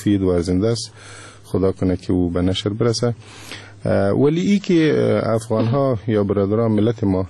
مفید و ارزنده است. خدا کنه که او به نشر برسه. ولی ای که افغان ها یا برادران ملت ما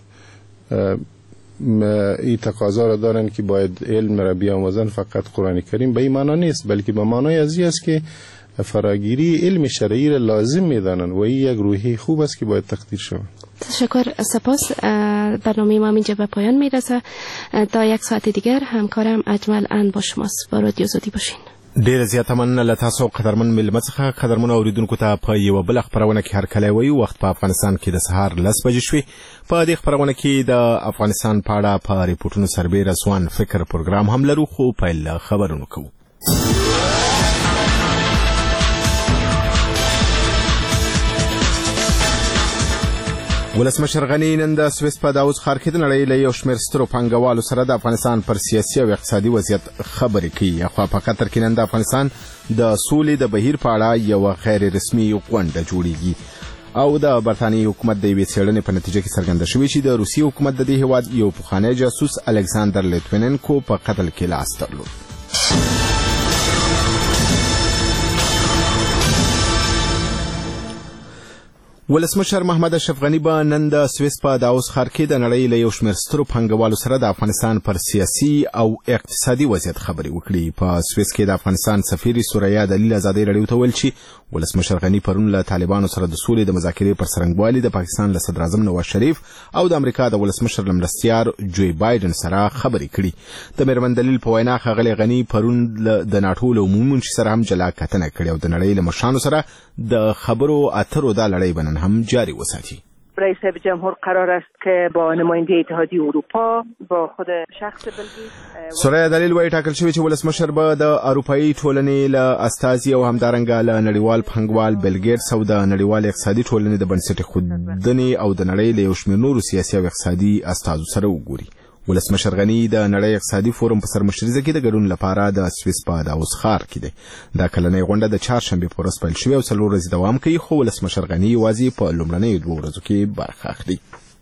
این تقاضا را دارن که باید علم را بیاموزن فقط قرآن کریم، به این معنا نیست، بلکه به معنای ازی است که فراگیری علم شرعی را لازم میدانن و این یک روحیه خوب است که باید تقدیر شود. تشکر. سپاس. برنامه ما اینجا به پایان میرسه. تا یک ساعت دیگر همکارم اجمل ان با شماست. با رادیو زودی باشین. ډیر زیاته مننه له تاسو قدرمن ملمه څخه. قدرمن اوریدونکو ته په یو بل خبرونه کې هر کله وی وخت په افغانستان کې د سهار 10 بجې شوې. په دې خبرونه کې د افغانستان په اړه په ریپورتونو سربېره ځوان فکر پروګرام هم لرو، خو پیل خبرونه کوو. ولسمشر غنی نن د سویس په داوود ښار کې د نړۍ له یو شمېر سترو پانګوالو سره د افغانستان پر سیاسي او اقتصادي وضعیت خبرې کوي. خو په قطر کې نن د افغانستان د سولې د بهیر په اړه یو غیر رسمي غونډه جوړیږي او د برتانیې حکومت د یوې څېړنې په نتیجه کې څرګنده شوې چې د روسیې حکومت د دې هېواد یو پخوانی جاسوس الکساندر لیتویننکو په قتل کې لاس درلود. ولسمشر محمد اشرف غنی به نن د سویس په داووس ښار کې د نړۍ له یو شمېر سترو پانګوالو سره د افغانستان پر سیاسي او اقتصادي وضعیت خبرې وکړي. په سویس کې د افغانستان سفیر سوریا دلیل ازادۍ راډیو ته ویل چې ولسمشر غنی پرون له طالبانو سره د سولې د مذاکرې پر څرنګوالي د پاکستان له صدر اعظم نواز شریف او د امریکا د ولسمشر له مرستیار جوی بایدن سره خبرې کړي. د میرمن دلیل په وینا ښاغلی غنی پرون د ناټو له عمومي منشي سره هم جلا کتنه کړې او د نړۍ له مشرانو سره د خبرو اترو دا لړۍ به نن هم جاری وساتي. رئیس جمهور قرار است که با نماینده اتحادیه اروپا با خود شخص بلژیک سوریا دلیل وایي ټاکل شوی چې ولسمشر به د اروپایي ټولنې له استازي او همدارنګه له نړیوال پانګوال بیل ګیټس او د نړیوال اقتصادي ټولنې د بنسټ ایښودنې او د نړۍ له یو شمېر نورو سیاسي او اقتصادي استازو سره وګوري. ولسمشر غنی د نړۍ اقتصادي فورم په سرمشرۍ کې د ګډون لپاره د سویس په داووس ښار کې دی. دا کلنۍ غونډه د چهارشنبې په ورځ پیل شوې او 4 ورځې دوام کوي، خو ولسمشر غنی یوازې په لومړنیو 2 ورځو کې برخه اخلي.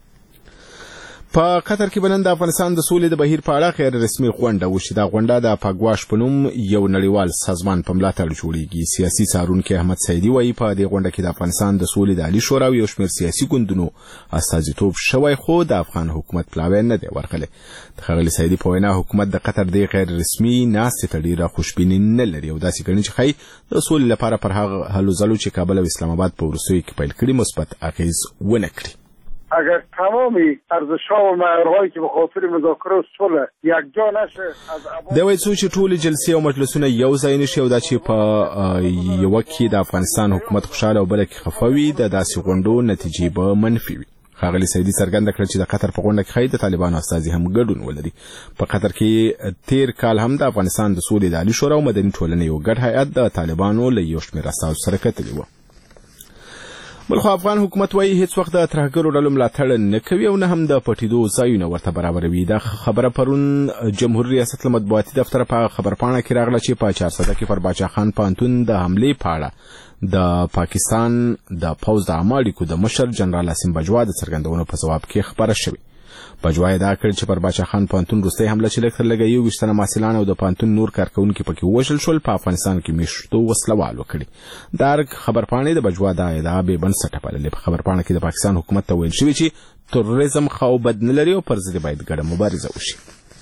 په قطر کې بنن د افغانستان د سولې د بهیر په اړه غیر رسمي غونډه وشي. دا غونډه د پاګواش په نوم یو نړیوال سازمان په ملاتړ جوړیږي. سیاسي څارونکي احمد سعیدي وایي په دې غونډه کې د افغانستان د سولې د عالی شورا یو شمېر سیاسي ګوندونو استازیتوب شوی، خو د افغان حکومت پلاوی نه دی ورغلی. د ښاغلي سعیدي په وینا حکومت د قطر د غیر رسمي ناستې ته ډېره خوشبیني نه لري او داسې ګڼي چې ښایي د سولې لپاره پر هغه هلو ځلو چې کابل او اسلام آباد په وروستیو کې پیل کړي مثبت اغېز ونه کړي. اگر تمامی ارزش‌ها و معیارهایی که به خاطر مذاکره و صلح یکجا نشه از دا وایي چې ټول جلسې او مجلسونه یو ځای نشي او دا چې په یو کې د افغانستان حکومت خوشاله او بل کې خفه وي د داسې غونډو نتیجې به منفي وي. ښاغلي سعیدي څرګنده کړه چې د قطر په غونډه کې ښایي د طالبانو استازي هم ګډون ولري. په قطر کې تیر کال هم د افغانستان د سولې د عالی شورا او مدني ټولنې یو ګډ هیئت د طالبانو له یو شمېر استازو سره کتلي و. بلخو افغان حکومت وایي هیڅ وخت د ترهګرو ډلو ملاتړ نه کوي او نه هم د پټېدو ځایونه ورته برابروي. دا خبره پرون جمهوریت ریاست له مطبوعاتي دفتر په خبرپاڼه کې راغله چې په 400 کې پر باچا خان پوهنتون د حملې په اړه د پاکستان د پوځ د عامه اړیکو د مشر جنرال عاصم بجوا د څرګندونو په ځواب کې خبره شوې. بجوا دا کړ چې پر باچا خان پوهنتون وروستۍ حمله چې لږ تر لږه 21 محصلان او د پوهنتون نور کارکونکي پکې وژل شول په افغانستان کې میشتو وسلوال وکړي. دا خبرپاڼې د بجوا دا ادعا بې بنسټه بللې. په خبرپاڼه کې د پاکستان حکومت ته ویل شوي چې تروریزم خو بد نه لري او پر ضد باید ګډه مبارزه وشي.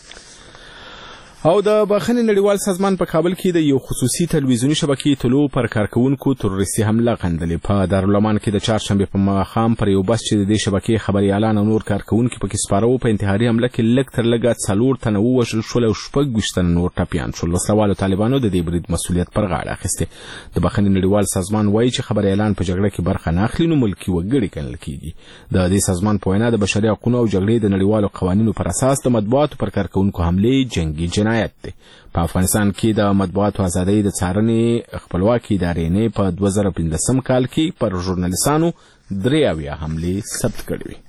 او د بخښنې نړیوال سازمان په کابل کې د یو خصوصي تلویزیوني شبکې طلوع پر کارکونکو تروریستي حمله غندلې. په دارالعمان کې د چهارشنبې په ماښام پر یو بس چې د دې شبکې خبریالان او نور کارکونکي پکې سپاره وو په انتحاري حمله کې لږ تر لږه 4 تنه ووژل شول او 26 تنه نور ټپیان شول. وسلوالو طالبانو د دې برید مسؤلیت پر غاړه اخیستی. د بخښنې نړیوال سازمان وایي چې خبریالان په جګړه کې برخه نه اخلي نو ملکي وګړي ګڼل کېږي. د دې سازمان په وینا د بشري حقوقو او جګړې د نړیوالو قوانینو پر اساس د مطبوعاتو پر کارکونکو حملې جنگي جنایت دی. په افغانستان کې د مطبوعاتو ازادۍ د څارنې خپلواکي ادارې نه په 2015 کال کې پر ژورنالیستانو 83 حملې ثبت کړې وې.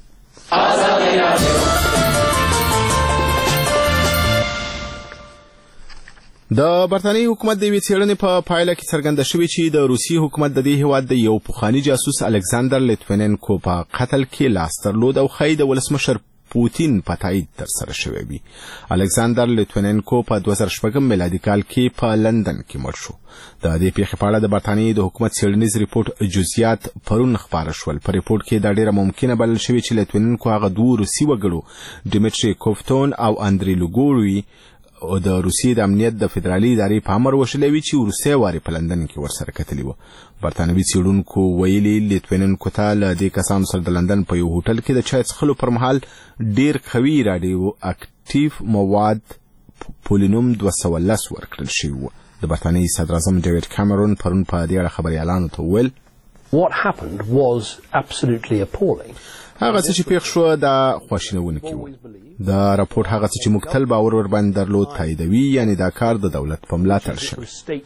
د برتانیې حکومت د یوې څېړنې په پایله کې څرګنده شوې چې د روسیې حکومت د دې هېواد د یو پخواني جاسوس الکساندر لیتویننکو په قتل کې لاس درلود او ښایي د ولسمشر پوتین په تایید ترسره شوی وي. الکساندر لیتویننکو په 2006 میلادي کال کې په لندن کې مړ شو. د دې پیښې په اړه د برتانیې د حکومت څېړنیز ریپورت جزئیات پرون خپاره شول. په ریپورت کې دا ډیره ممکنه بلل شوې چې لیتویننکو هغه دوه روسي وګړو ډیمیټري کوفتون او اندری لوګوروي او د روسیې د امنیت د فدرالي ادارې په امر وشلې وي چې وروستی وارې په لندن کې ورسره کتلي وو. برتانوي څېړونکو ویلي لیتویننکو ته له دې کسانو سره د لندن په یو هوټل کې د چای څښلو پر مهال ډیر قوي راډیو اکټیو مواد پولینوم 210 ورکړل شوي وو. د برتانیې صدراعظم ډیویډ کامرون پرون په دې اړه خبریالانو ته وویل What happened was absolutely appalling. هغه څه چې پیښ شو دا خواشینونکی و. دا راپور هغه څه چې موږ تل باور ور باندې درلود تاییدوي، یعنی دا کار د دولت په ملاتړ شوی.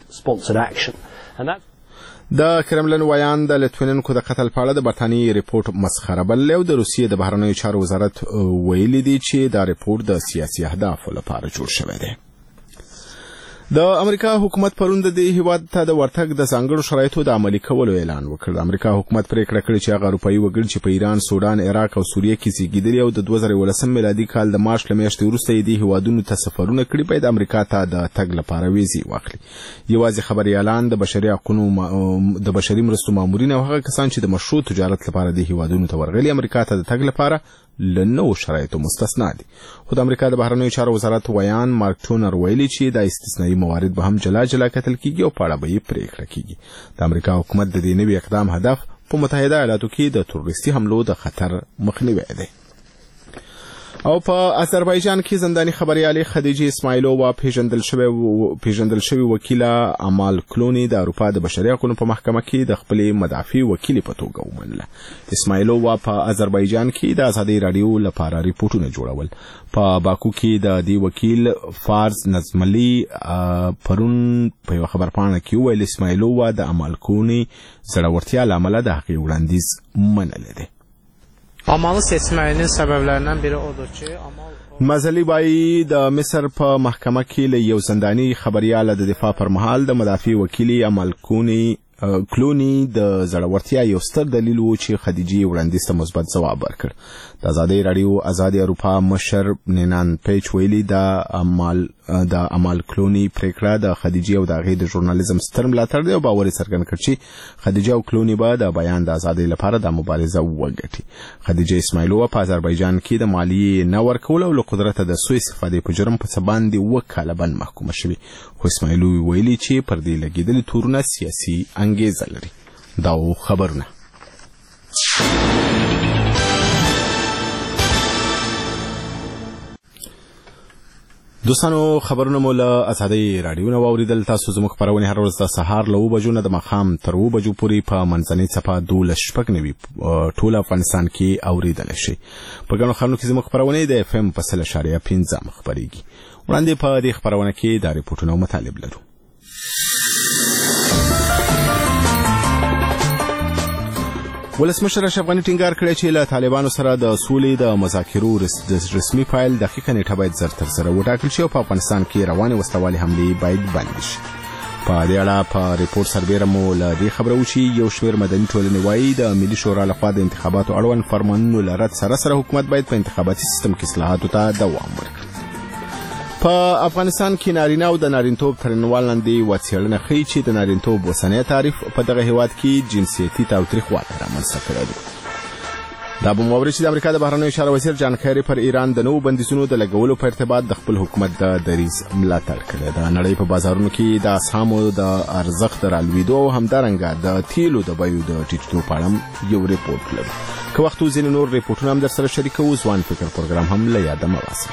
د کرملن ویان د لیتویننکو د قتل په اړه د برتانیې ریپورت مسخره بللی او د روسیې د بهرنیو چارو وزارت ویلي دی چې دا ریپورت د سیاسي اهدافو لپاره جوړ شوی دی. د امریکا حکومت پرون د دې هیواد ته د ورتګ د ځانګړو شرایطو د عملي کولو اعلان وکړ. د امریکا حکومت پریکړه کړې چې هغه اروپایي وګړي چې په ایران، سودان، عراق او سوریه کې زیږیدلي او د 2019 میلادي کال د مارچ له میاشتې وروسته یې دې هیوادونو ته سفرونه کړي باید امریکا ته د تګ لپاره ویزې واخلي. یوازې خبریالان، د بشري حقوقو د بشري مرستو مامورین او هغه کسان چې د مشروع تجارت لپاره د هیوادونو ته ورغلي امریکا ته د تګ لپاره له نوو شرایطو مستثنا دي. خو د امریکا د بهرنیو چارو وزارت ویان مارک ټونر ویلي چې دا استثنایی موارد به هم جلا جلا کتل کیږي او په اړه به یې پریکړه کیږي. د امریکا حکومت د دې نوي اقدام هدف په متحده ایالاتو کې د تروریستي حملو د خطر مخنیوی دی. او په آذربایجان کې زنداني خبريالې خدیجه اسماعیلووا پیژندل شوی وکیله امال کلونی د اروپا د بشري حقوقو په محکمه کې د خپل مدافع وکیل په توګه ومنله. اسماعیلووا په آذربایجان کې د ازادي رادیو لپاره ریپورتونه جوړول. په باکو کې د دې وکیل فارز نظملی پرون په یو خبرپاڼه کې ویل اسماعیلووا د امال کلونی زړورتیا لامل د حقیقي وړاندیز منل دي. Amalı seçməyinin səbəblərindən biri odur ki, مزلی بای د مصر په محکمه کې له یو زنداني خبريال د دفاع پر مهال د مدافع وکیل امال کلونی د زړورتیا یو ستر دلیل و چې خدیجه وړاندیز ته مثبت ځواب ورکړ. د ازادي رادیو ازادي اروپا مشر نینان پیچ ویلي د امال کلونی پریکړه د خدیجه او د هغې د ژورنالیزم ستر ملاتړ دی او باور یې څرګند کړ چې خدیجه او کلونی به د بیان د ازادۍ لپاره د مبارزه وکړي. خدیجه اسماعیلووا په آذربایجان کې د مالیې نه ورکول او له قدرته د سوء استفادې په جرم په څه باندې 2 کاله بند محکومه شوې. خو اسماعیلوي ویلي چې پر دې لګېدلي تورونه سیاسي انګیزه لري. دا خبرونه دوستانو خبرونه مو له ازادي رادیو نه واوریدل. تاسو زموږ خبرونه هر ورځ د سهار له 9 بجو نه د ماښام تر 2 بجو پورې په منځنۍ څپه 12 ټول افغانستان کې اوریدل شي. په ګڼو خلکو کې زموږ خبرونه د اف ام په 0.5 خبريږي. وړاندې په دې خبرونه کې د ریپورتونو مطالب لرو. ولسمشر اشرف غني ټینګار کړی چې له طالبانو سره د سولې د مذاکرو رسمي فایل دقیقه نیټه باید زر تر سره وټاکل شي او په افغانستان کې روانې وسلوالې حملې باید بند شي. په دې اړه په ریپورت سربیره مو له دې خبره و چې یو شمېر مدني ټولنې وایي د ملي شورا لخوا د انتخاباتو اړوند فرمانونو له رد سره حکومت باید په انتخاباتي سیستم کې اصلاحاتو ته دوام ورکړي. په افغانستان کې نارینه او د نارینتوب ترنوال لاندې وڅېړنه ښیي چې د نارینتوب اوسنی تعریف په دغه هیواد کې جنسیتي تاوتریخوالی رامنځته کړی دی. دا به مو واورئ چې د امریکا د بهرنیو چارو وزیر جان کیری پر ایران د نوو بندیزونو د لګولو په ارتباط د خپل حکومت د دریځ ملاتړ کړی. د نړۍ په بازارونو کې د اسهامو د ارزښت د رالوېدو او همدارنګه د تیلو د بیو د ټیټېدو په اړه یو ریپورت لرو. که وخت و ځینې نور ریپورټونه هم در سره شریکوو. ځوان فکر پروګرام هم له یاده مه باسئ.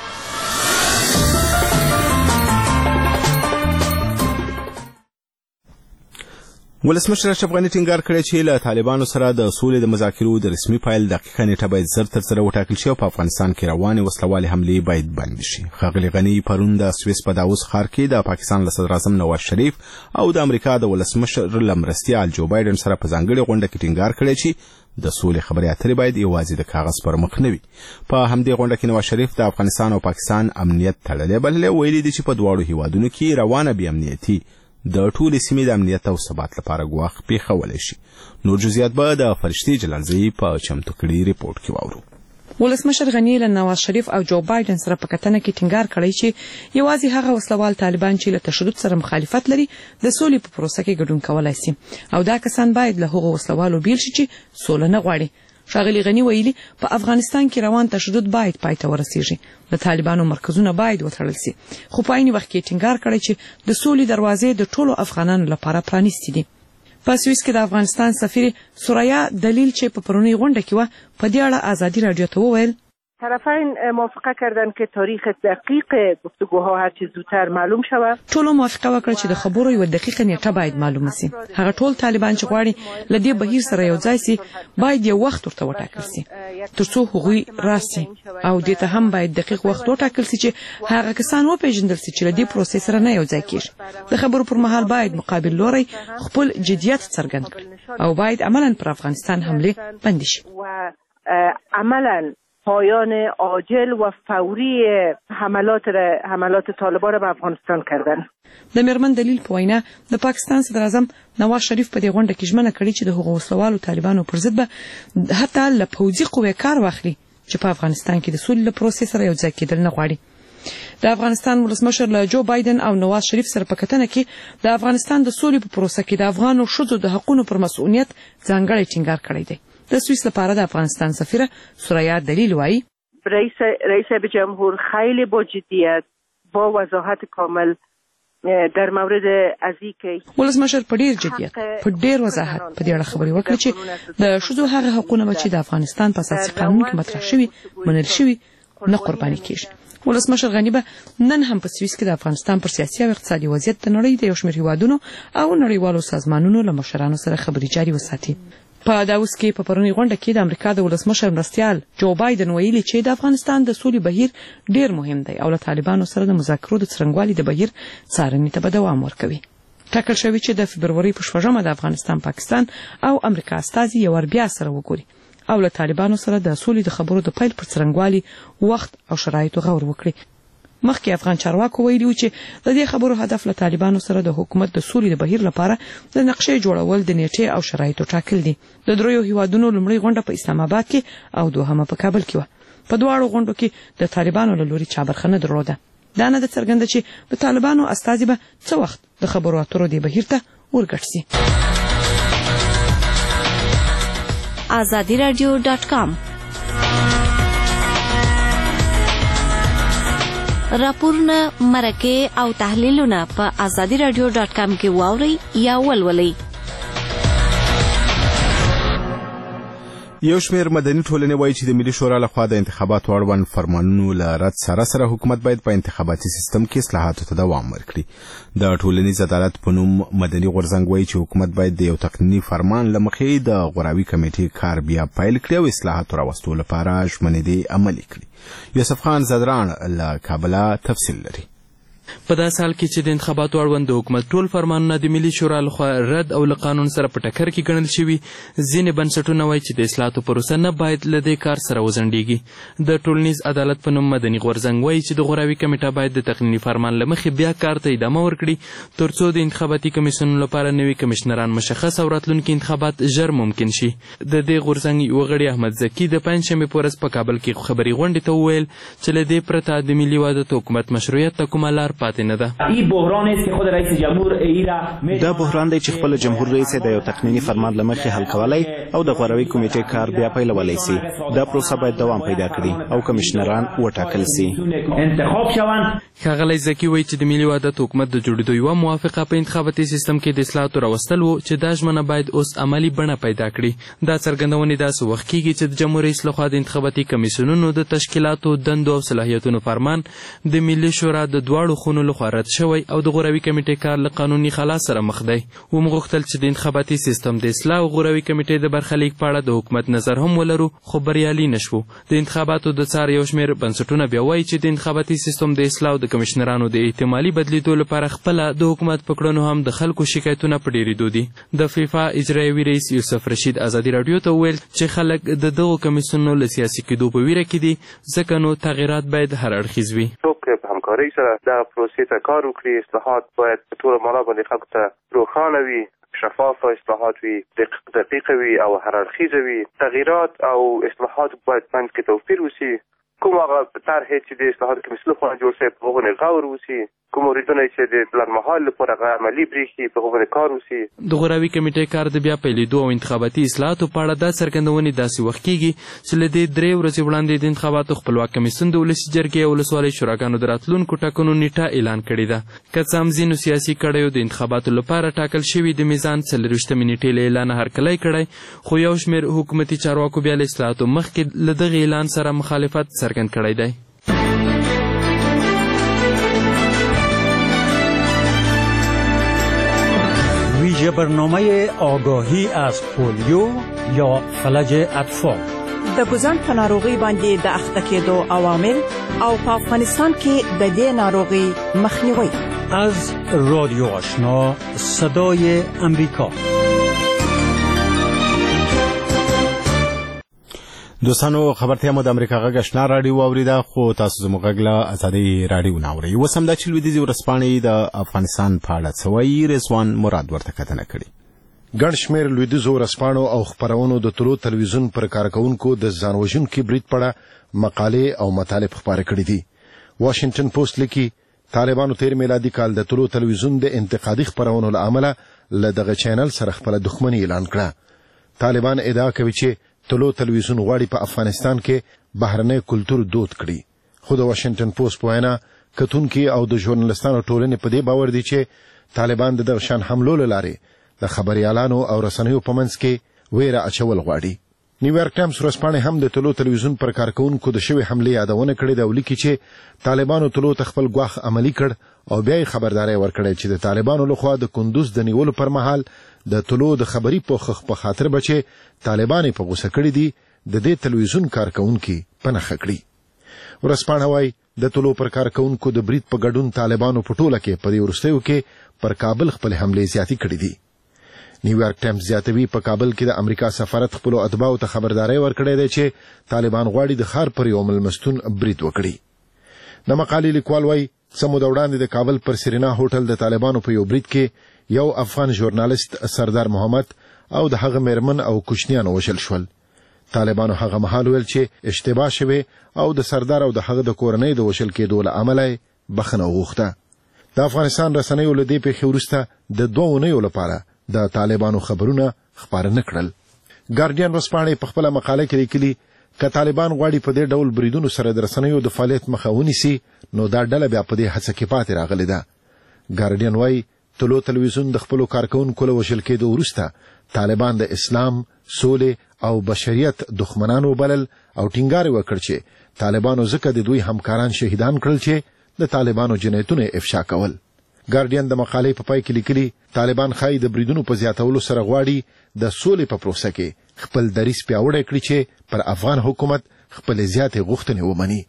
ولسمشر اشرف غني ټینګار کړی چې له طالبانو سره د سولې د مذاکرو د رسمي فایل دقیقه نیټه باید زر تر سره وټاکل شي او په افغانستان کې روانې وسلوالې حملې باید بند شي. ښاغلي غني پرون د سویس په داووس ښار کې د پاکستان له صدراعظم نواز شریف او د امریکا د ولسمشر له مرستیال جو بایدن سره په ځانګړې غونډه کې ټینګار کړی چې د سولې خبرې اترې باید یوازې د کاغذ پر مخ نه وي. په همدې غونډه کې نواز شریف د افغانستان او پاکستان امنیت تړلی بللی ویلي دي چې په دواړو هیوادونو کې روانه بې امنیتي د ټولې سیمې د امنیت او ثبات لپاره ګواښ پیښولی شي. نور جزئیات به د فرشتي جلالزئی په چمتو کړي ریپورت کې واورو. ولسمشر غني له نواز شریف او جو بایدن سره په کتنه کې ټینګار کړی چې یوازې هغه وسلوال طالبان چې له تشدد سره مخالفت لري د سولې په پروسه کې ګډون کولای شي او دا کسان باید له هغو وسلوالو بیل شي چې سوله نه غواړي. ښاغلي غني ویلي په افغانستان کې روان تشدد باید پای ته ورسیږي، د طالبانو مرکزونه باید وتړل شي، خو په عین وخت کې ټینګار کړی چې د سولې دروازې د ټولو افغانانو لپاره پرانیستې دي. په سویس کې د افغانستان سفیر سوریا دلیل چې په پرونی غونډه کې و په دې اړه ازادي رادیو ته وویل طرفین موافقه کردند که تاریخ دقیق گفتگوها هر چه زودتر معلوم شود. ټولو موافقه وکړه چې د خبرو یو دقیقه نیټه باید معلومه شي. هغه ټول طالبان چې غواړي له دې بهیر سره یو ځای شي باید یو وخت ورته وټاکل شي ترڅو هغوی راسي او دې ته هم باید دقیق وخت وټاکل شي چې هغه کسان وپېژندل شي چې له دې پروسې سره نه یو ځای کېږي. د خبرو پر مهال باید مقابل لوری خپل جدیت څرګند کړي او باید عملاً پر افغانستان حمله بند شي. عملاً پایان عاجل و فوری حملات طالبان به افغانستان کردن. د میرمن دلیل په وینا د پاکستان صدر اعظم نواز شریف په دې غونډه کې ژمنه کړې چې د هغو وسلوالو طالبانو پر ضد به حتی له پوځي قوې کار واخلي چې په افغانستان کې د سولې له پروسې سره یو ځای کېدل نه غواړي. د افغانستان ولسمشر له جو بایدن او نواز شریف سره په کتنه کې د افغانستان د سولې په پروسه کې د افغانو ښځو د حقونو پر مسؤلیت ځانګړی ټینګار کړی دی. د سوئیس لپاره د افغانستان سفیره سوریا دلیل وایي رئیس جمهور خیلی با جدیت با وضاحت کامل در مورد ازی کې ولسمشر په ډیر جدیت په ډیر وضاحت په دې اړه خبرې وکړې چې د ښځو هغه حقونه چې د افغانستان په اساسي قانون کې مطرح شوي منل شوي نه قرباني کیږي. ولسمشر غني به نن هم په سوئیس کې د افغانستان پر سیاسي او اقتصادي وضعیت د نړۍ د یو شمېر هیوادونو او نړیوالو سازمانونو له مشرانو سره خبرې جاري وساتي. په داوس کې په پرونی غونډه کې د امریکا د ولسمشر مرستیال جو بایدن ویلي چې د افغانستان د سولې بهیر ډیر مهم دی او له طالبانو سره د مذاکرو د څرنګوالي د بهیر څارنې ته به دوام ورکوي. ټاکل شوی چې د فبروري په 6 د افغانستان، پاکستان او امریکا استازي یو بیا سره وګوري او له طالبانو سره د سولې د خبرو د پیل پر څرنګوالي وخت او شرایطو غور وکړي. مخکې افغان چارواکو ویلي و چې د دې خبرو هدف له طالبانو سره د حکومت د سولې د بهیر لپاره د نقشې جوړول د نیټې او شرایطو ټاکل دي. د دریو هیوادونو لومړی غونډه په اسلام آباد کې او دوهمه په کابل کې وه. په دواړو غونډو کې د طالبانو له لوري چا برخه نه درلوده. دا نه ده څرګنده چې د طالبانو استازي به څه وخت د خبرو اترو دې بهیر ته ورګډ شي. azadiradio.com راپورونه، مرکې او تحلیلونه په azadiradio.com کې واورئ یا ولولئ. یو شمېر مدني ټولنې وایي چې د ملي شورا لخوا د انتخاباتو اړوند فرمانونو له رد سره حکومت باید په انتخاباتي سیستم کې اصلاحاتو ته دوام ورکړي. د ټولنیز عدالت په نوم مدني غورځنګ وایي چې حکومت باید د یو تقنیني فرمان له مخې د غوراوي کمیټې کار بیا پیل کړي او اصلاحاتو راوستو لپاره ژمنې عملي کړي. یوسف خان زدران له کابل تفصیل لري. په داسې حال کې چې د انتخاباتو اړوند د حکومت ټول فرمانونه د ملي شورا لخوا رد او له قانون سره په ټکر کې ګڼل شوي، ځینې بنسټونه وایي چې د اصلاحاتو پروسه نه باید له دې کار سره وځنډېږي. د ټولنیز عدالت په نوم مدني غورځنګ وایي چې د غوراوي کمیټه باید د تقنیني فرمان له مخې بیا کار ته ادامه ورکړي ترڅو د انتخاباتي کمیسیونونو لپاره نوي کمشنران مشخص او راتلونکي انتخابات ژر ممکن شي. د دې غورځنګ یو غړي احمد زکي د پنجشنبې په ورځ په کابل کې خبري غونډې ته وویل چې له دې پرته د ملي وحدت حکومت مشروعیت ته کومه لار پاتې نه ده. دا بحران دی چې خپل جمهور رئیس د یو تقنیني فرمان له مخې حل کولای او د غوراوي کمیټې کار بیا پیلولی سي. دا پروسه باید دوام پیدا کړي او کمشنران وټاکل سي. ښاغلی زکي وایي چې د ملي وحدت حکومت د جوړېدو یوه موافقه په انتخاباتي سیستم کې د اصلاحاتو راوستل و چې دا ژمنه باید اوس عملي بڼه پیدا کړي. دا څرګندونې داسې وخت کېږي چې د جمهور رئیس لخوا د انتخاباتي کمیسیونونو د تشکیلاتو، دندو او صلاحیتونو فرمان د ملي شورا د دواړو خونو لخوا رد شوی او د غوراوي کمیټې کار له قانوني خلا سره مخ دی. وموږ غوښتل چې د انتخاباتي سیستم د اصلاح او غوراوي کمیټې د برخلیک په اړه د حکومت نظر هم ولرو، خو بریالي نشو. د انتخاباتو د څار یو شمېر بنسټونه بیا وایي چې د انتخاباتي سیستم د اصلاح او د کمشنرانو د احتمالي بدلیدو لپاره خپله د حکومت په کړنو هم د خلکو شکایتونه په ډېرېدو دي. د فیفا اجرایوي رئیس یوسف رشید ازادي راډیو ته وویل چې خلک د دغو کمیسیونونو له سیاسي کېدو په ویره کې دي، ځکه نو تغیرات باید هر اړخیز وي. همکارۍ سره د پروسې ته کار وکړي. اصلاحات باید په ټوله معنا باندې خلکو ته روښانه وي. شفاف اصلاحات وي، دقیق وي او هر اړخیزه وي. تغییرات او اصلاحات باید منځ کې توپیر وسي. کوم هغه طرحې چې د اصلاحاتو کمیسیون لخوا جوړ شوی په هغو غور وسي، کوم اورېدنه چې د لنډمهال لپاره هغه عملي برېښي په هغو کار وسي. د غوراوي کمیټې کار د بیا پیلېدو او انتخاباتي اصلاحاتو په اړه دا څرګندونې داسې وخت کېږي چې له دې 3 ورځې وړاندې د انتخاباتو خپلواک کمیسیون د ولسي جرګې او ولسوالۍ شوراګانو د راتلونکو ټاکنو نیټه اعلان کړې ده. که څه هم ځینو سیاسي کړیو د انتخاباتو لپاره ټاکل شوي د میزان 24 نیټې له اعلانه هرکلی کړی، خو یو شمېر حکومتي چارواکو بیا له اصلاحاتو مخکې له دغه اعلان سره مخالفت څرګند کړی دی. ویژه برنامه آگاهی از پولیو یا فلج اطفال د ګوزن په ناروغي باندې د اخته کېدو عوامل او په افغانستان کې د دې ناروغي مخنیوي. از رادیو آشنا صدای امریکا. دوستانو خبرتیا مو د امریکا غږ آشنا راډیو اوریده، خو تاسو زموږ غږ له ازادي راډیو نه اورئ. اوس هم دا چې لویدیځې ورځپاڼې د افغانستان په اړه څه وایي، رضوان مراد ورته کتنه کړې. ګڼ شمېر لویدیځو ورځپاڼو او خپرونو د طلوع تلویزیون پر کارکونکو د ځانوژونکي برید په اړه مقالې او مطالب خپاره کړي دي. واشنگټن پوسټ لیکي طالبانو تیر میلادي کال د طلوع تلویزیون د انتقادي خپرونو له امله له دغه چینل سره خپل دښمني اعلان کړه. طالبان ادعا کوي چې طلوع تلویزیون غواړي په افغانستان کې بهرنی کلتور دود کړي، خو د واشنگټن پوسټ په وینا کتونکي او د ژورنالستانو ټولنې په دې باور دي چې طالبان د دغه شان حملو له لارې د خبريالانو او رسنیو په منځ کې ویره اچول غواړي. نیویارک ټایمز ورځپاڼه هم د طلوع تلویزیون پر کارکونکو د شوی حملې یادونه کړې ده او لیکي چې طالبانو طلوع خپل ګواښ عملی کړ او بیا خبرداري ورکړه چې د طالبانو لخوا د کندوز د نیولو پر مهال د طلوع د خبري پوښښ په خاطر بچي طالبان په غوسه کړی دي د دې تلویزیون کارکونکو په نخښه کړی. ورځپاڼه وايي د طلوع پر کارکونکو د برید په ګډون طالبانو په ټوله کې په دې ورستیو کې پر کابل خپل حملې زیاتې کړې دي. نیویارک ټایمز زیاتوي په کابل کې د امریکا سفارت خپل اتباعو ته خبرداري ورکړې ده چې طالبان غواړي د ښار پر یو ملمستون برید وکړي. د مقالې لیکوال وايي څه موده وړاندې د کابل پر سرینا هوټل د طالبانو په یو برید کې یو افغان ژورنالیست سردار محمد او د هغه میرمن او کوچنیان وشل شول. طالبانو هغه مهال ویل چې اشتباه شوه او د سردار او د هغه د کورنۍ د وشل کېدو له امله بخښنه وغوښته. د افغانستان رسنیو له دې پیښې وروسته د 2 اونیو لپاره د طالبانو خبرونه خبر نه کړل. ګارډین ورځپاڼه په خپل مقاله کې لیکلي ک طالبان غواړي په دې ډول بریدونو سره د رسنیو د فعالیت مخه ونیسي، نو دا ډله بیا په دې هڅه کې پاتې راغلې ده. ګارډین وايي طلوع تلویزیون د خپل کارکونکو له وشل کېدو وروسته طالبان د اسلام، سولې او بشریت دښمنانو بلل او ټینګار وکړ چې طالبانو ځکه د دوی همکاران شهیدان کړل چې د طالبانو جنایتونه افشا کول. ګارډین د مقالې په پای کې لیکلي طالبان خای د بریدونو په زیاتولو سره غواړي د سولې په پروسه کې خپل دریځ پیاوړی کړي چې پر افغان حکومت خپل زیاتې غوښتنې ومني.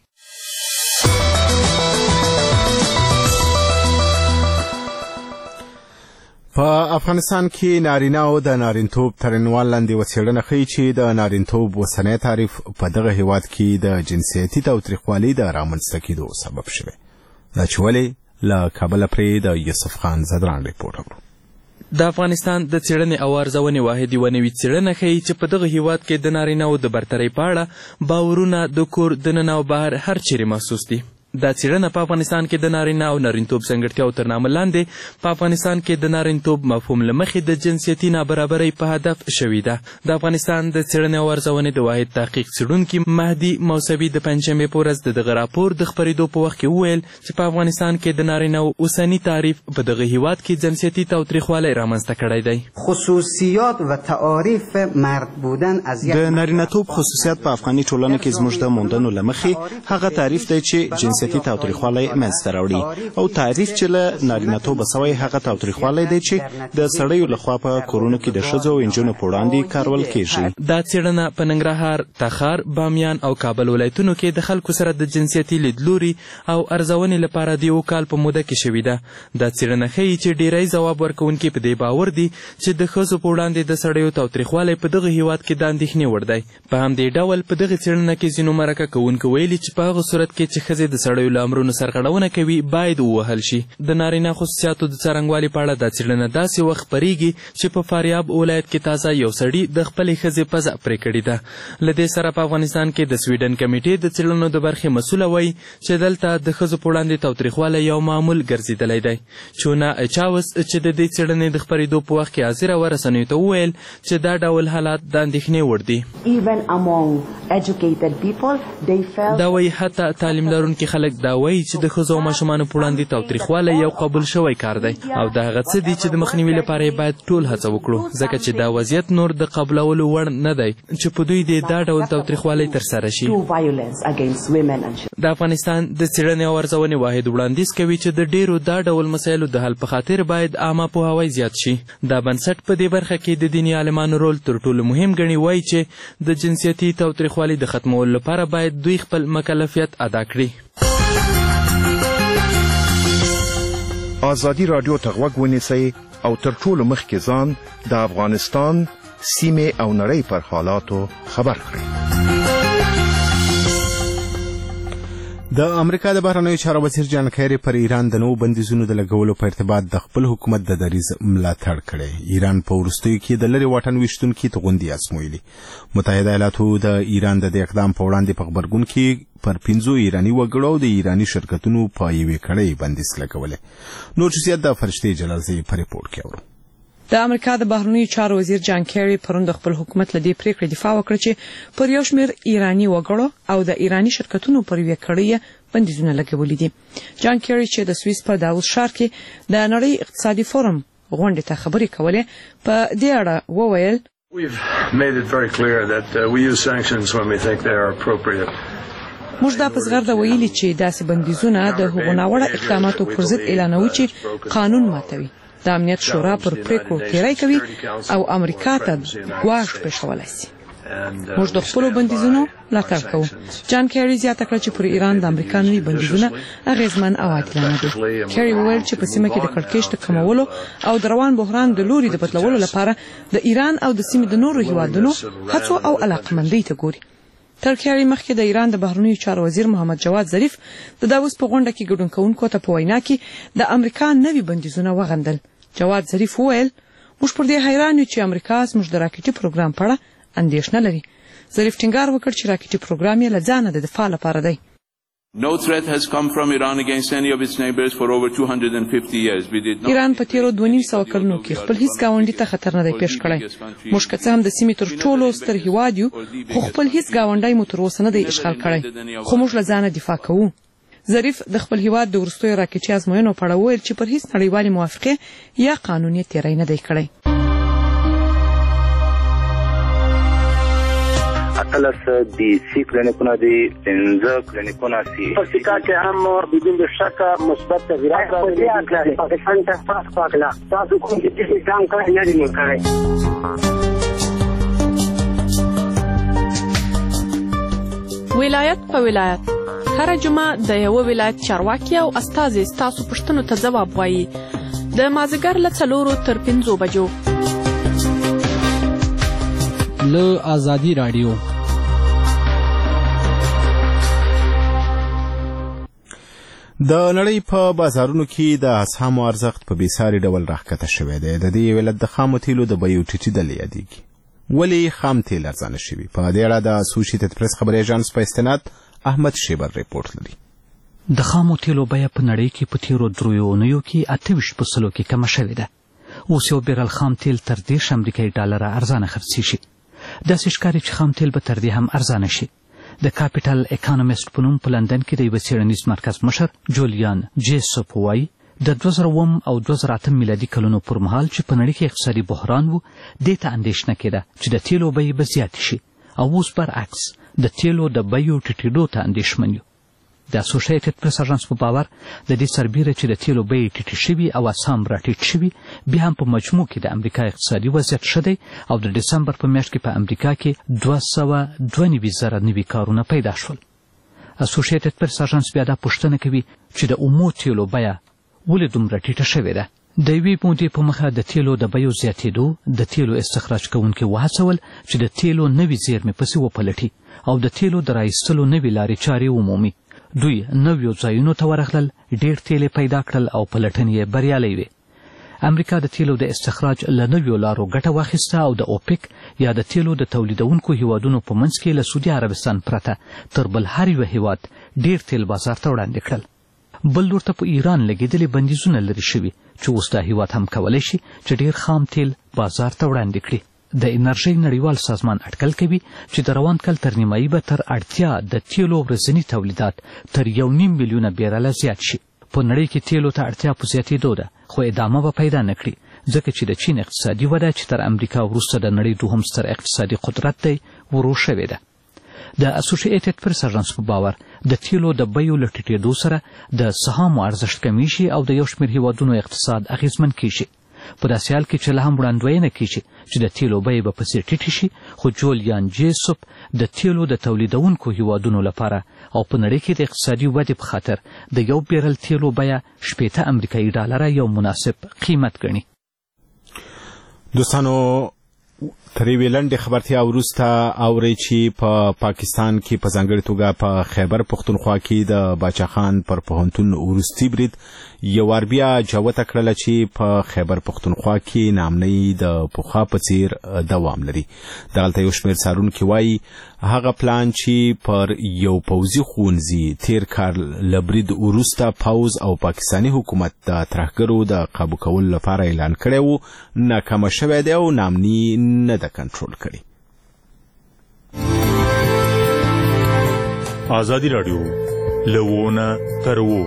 په افغانستان کې نارینه او د نارینتوب ترنوال لاندې وڅېړنه ښیي چې د نارینتوب اوسنی تعریف په دغه هیواد کې د جنسیتي تاوتریخوالي د رامنځته کېدو سبب شوی. دا چې ولې له کابل پرې د یوسف خان زدران ریپورټ اورو. د افغانستان د څېړنې او ارزونې واحد یوه نوې څېړنه ښیي چې په دغه هیواد کې د نارینه‌و د برترۍ په اړه باورونه د کور دننه او بهر هر چیرې محسوس دي. دا څېړنه په افغانستان کې د نارینه او نارینتوب ځانګړتیاو تر نامه لاندې په افغانستان کې د نارینتوب مفهوم له مخې د جنسیتي نابرابرۍ په هدف شوې ده. د افغانستان د څېړنې او ارزونې د واحد تحقیق څېړونکي مهدي موسوي د پنجشنبې په ورځ د دغه راپور د خپرېدو په وخت کې وویل چې په افغانستان کې د نارینه‌و اوسني تعریف په دغه هیواد کې جنسیتي تاوتریخوالی رامنځته کړی دی. خصوصیات و تعاریف مرد بودن از د نارینتوب خصوصیات په افغاني ټولنه کې زموږ د موندنو له مخې هغه تعریف دی چې جنسیتي تاوتریخوالی منځته راوړي او تعریف چې له نارینتوبه سوی هغه تاوتریخوالی دی چې د سړیو لخوا په کورونو کې د ښځو او نجونو په وړاندې کارول کیږي. دا څېړنه په ننګرهار، تخار، بامیان او کابل ولایتونو کې د خلکو سره د جنسیتي لیدلوري او ارزونې لپاره د 1 کال په موده کې شوې ده. دا څېړنه ښیي چې ډیری ځواب ورکوونکي په دې باور دي چې د ښځو په وړاندې د سړیو تاوتریخوالی په دغه هیواد کې د اندېښنې وړ دی. په همدې ډول په دغه څېړنه کې ځینو مرکه کوونکو ویلي چې په هغه صورت کې چې ښځې د سړیو له امرونو سرغړونه کوي باید ووهل شي. د نارینه خصوصیاتو د څرنګوالي په اړه دا څېړنه داسې وخت خپرېږي چې په فاریاب ولایت کې تازه یو سړي د خپلې ښځې پزه پرې کړې ده. له دې سره په افغانستان کې د سویډن کمیټې د څېړنو د برخې مسؤله وایي چې دلته د ښځو په وړاندې تاوتریخوالی یو معمول ګرځېدلی دی. چونا اچاوس چې د دې څېړنې د خپرېدو په وخت کې حاضره وه رسنیو ته وویل چې دا ډول حالات د اندېښنې وړ دي. دا وایي حتی تعلیم لرونکي خلک دا وایي چې د ښځو او ماشومانو په وړاندې تاوتریخوالی یو قبول شوی کار دی او دا هغه څه دي چې د مخنیوي لپاره یې باید ټول هڅه وکړو ځکه چې دا وضعیت نور د قبولولو وړ نه دی چې په دوی دې دا ډول تاوتریخوالی ترسره شي. د افغانستان د څېړنې او ارزونې واحد وړاندیز کوي چې د ډېرو دا ډول مسایلو د حل په خاطر باید عامه پوهاوی زیات شي. دا بنسټ په دې برخه کې د دیني عالمانو رول تر ټولو مهم ګڼي. وایي چې د جنسیتي تاوتریخوالي د ختمولو لپاره باید دوی خپل مکلفیت ادا کړي. ازادي رادیو ته غوږ ونیسئ او تر ټولو مخکې ځان د افغانستان سیمې او نړۍ پر حالاتو خبر کړئ. د امریکا د بهرنیو چارو وزیر جان کیری پر ایران د نوو بندیزونو د لګولو په ارتباط د خپل حکومت د دریځ ملاتړ کړی. ایران په وروستیو کې د لرې واټن ویشتونکي توغندي ازمویلي. متحده ایالاتو د ایران د دې اقدام په وړاندې په غبرګون کې پر 5 ایرانی وګړو د ایرانی شرکتونو په یوې کړۍ بندیز لګولې. نور جزئیات د فرشتي جلالزی په ریپورت کې اورو. د امریکا د بهرنیو چارو وزیر جان کیری پرون د خپل حکومت له دې پریکړې دفاع وکړه چې پر یو شمېر ایرانی وګړو او د ایرانی شرکتونو پر یوې کړۍ بندیزونه لګولي دي. جان کیری چې د سویس په داووس ښار کې د نړۍ اقتصادي فورم غونډې ته خبرې کولې په دې اړه وویل موږ دا په زغرده ویلي چې داسې بندیزونه د هغو ناوړه اقداماتو پر ضد اعلانوي چې قانون ماتوي. د امنیت شورا پر پریکړو تیری کوي او امریکا ته ګواښ پېښولی شي. موږ د خپلو بندیزونو ملاتړ کوو. جان کیری زیاته کړه چې پر ایران د امریکا نوي بندیزونه اغېزمن او عادلانه دي. کیری وویل چې په سیمه کې د کړکېچ د کمولو او د روان بحران د لوري د بدلولو لپاره د ایران او د سیمې د نورو هیوادونو هڅو او علاقمندۍ ته ګوري. تر کیری مخکې د ایران د بهرنیو چارو وزیر محمد جواد ظریف د داووس په غونډه کې ګډون کوونکو ته په وینا کې د امریکا نوي بندیزونه وغندل. جواد ظریف وویل موږ پر دې حیران یو چې امریکا زموږ د راکټي پروګرام په اړه اندېښنه لري. ظریف ټینګار وکړ چې راکټي پروګرام یې له ځانه د دفاع لپاره دی. ایران په تیرو 2.5 کلونو کې خپل هیڅ ګاونډي ته خطر نه دی پیښ کړی. موږ که څه هم د سیمې تر ټولو ستر هیواد یو خو خپل هیڅ ګاونډی مو تر اوسه نه دی اشغال کړی خو موږ له ځانه دفاع کوو. ظریف د خپل هیواد د وروستیو راکټي ازموینو په اړه وویل چې پر هیڅ نړیوالې موافقې یا قانوني تیری نه دی کړی. اتلس دی سی کلینیکونه دی 15 کلینیکونه سی په سیکا کې هم بدون شک مثبت تغیرات راغلي دي. پاکستان ته پاکلا تاسو کوم چې ځان کړی نه دی کړی. ولایت په ولایت هر جمعه د یو ولایت چارواکي او استازي تاسو پوښتنو ته ځواب وایي. د مازیګر له 4 تر 5 بجو له آزادي رادیو. د نړۍ په بازارونو کې د اسهامو ارزښت په بېساري ډول راښکته شوی دی. د دې علت د خامو تیلو د بیو ټیټېدل یادېږي. ولې خام تیل ارزانه شوي؟ په دې اړه د اسوسییټډ پریس خبري ایجانس په استناد احمد شیبر ریپورت لري. د خامو تیلو بیه په نړۍ کې په تیرو 3 اونیو کې 28% کې کمه شوې ده. اوس یو بیرل خام تیل تر 10 امریکایي ډالره ارزانه خرڅېږي. داسې ښکاري چې خام تیل به تر دې هم ارزانه شي. د کاپیټل اکانومیست په نوم په لندن کې د یو څېړنیز مرکز مشر جولیان جیسوپ وایي د 2000 او 2008 میلادي کلونو پر مهال چې په نړۍ کې اقتصادي بحران و دې ته اندېښنه کېده چې د تیلو بیې به زیاتې شي او اوس برعکس د تیلو د بیو ټیټېدو ته اندېښمن یو. د اسوسییټډ پریس اژانس په باور د دې سربیره چې د تیلو بیې ټیټې شوي او اسعار راټیټ شوي بیا هم په مجموع کې د امریکا اقتصادي وضعیت ښه دی او د ډسمبر په میاشت کې په امریکا کې 292,000 نوي کارونه پیدا شول. اسوسییټډ پریس اژانس بیا دا پوښتنه کوي چې د اومو تیلو بیه ولې دومره ټیټه شوې ده. د یوې مودې په مخه د تیلو د بیو زیاتېدو د تیلو استخراج کوونکي وهڅول چې د تیلو نوي زیرمې پسې وپلټي او د تیلو د رایستلو نوي لارې چارې ومومي. دوی نویو ځایونو ته ورغلل، ډېر تیل پیدا کړل او په لټن یې بریالي وې. امریکا د تیلو د استخراج له نویو لارو ګټه واخیسته او د اوپیک یا د تیلو د تولیدونکو هیوادونو په منځ کې له سعودي عربستان پرته تر بل هر یو هیواد ډېر تیل بازار ته وړاندې کړل. بل لور ته په ایران لګېدلې بندیزونه لرې شوي چې اوس دا هیواد هم کولی شي چې ډېر خام تیل بازار ته وړاندې کړي. د انرژۍ نړیوال سازمان اټکل کوي چې د روان کال تر نیمایي به تر اړتیا د تیلو ورځني تولیدات تر 1.5 میلیونه بیرله زیات شي. په نړۍ کې تیلو ته اړتیا په زیاتېدو ده، خو ادامه به پیدا نه کړي ځکه چې د چین اقتصادي وده چې تر امریکا وروسته د نړۍ دوهم ستر اقتصادي قدرت دی ورو شوې ده. د اسوسییټډ پریس اژانس په باور د تیلو د بیو له ټیټېدو سره د سهامو ارزښت کمیږي او د یو شمېر هیوادونو اقتصاد اغېزمن کیږي. په داسې حال کې چې لا هم وړاندوینه کیږي چې د تیلو بیې به پسې ټیټې شي، خو جولیان جیسوپ د تیلو د تولیدونکو هیوادونو لپاره او په نړۍ کې د اقتصادي ودې په خاطر د یو بیرل تیلو بیه 80 امریکایي ډالره یو مناسب قیمت ګڼي. دوستانو تر یوې لنډې خبرتیا وروسته اورئ چې په پاکستان کې په ځانګړې توګه په خیبر پښتونخوا کې د باچا خان پر پوهنتون وروستي برید یو وار بیا جوته کړله چې په خیبر پښتونخوا کې ناامنۍ د پخوا په څیر دوام لري. دغلته یو شمېر څارونکي وایي هغه پلان چې پر یو پوځي ښوونځي تیر کال له برید وروسته پوځ او پاکستاني حکومت د ترهګرو د قابو کولو لپاره اعلان کړی و ناکامه شوی دی او ناامني نه ده کنټرول کړي. ازادي راډیو لوونه ترو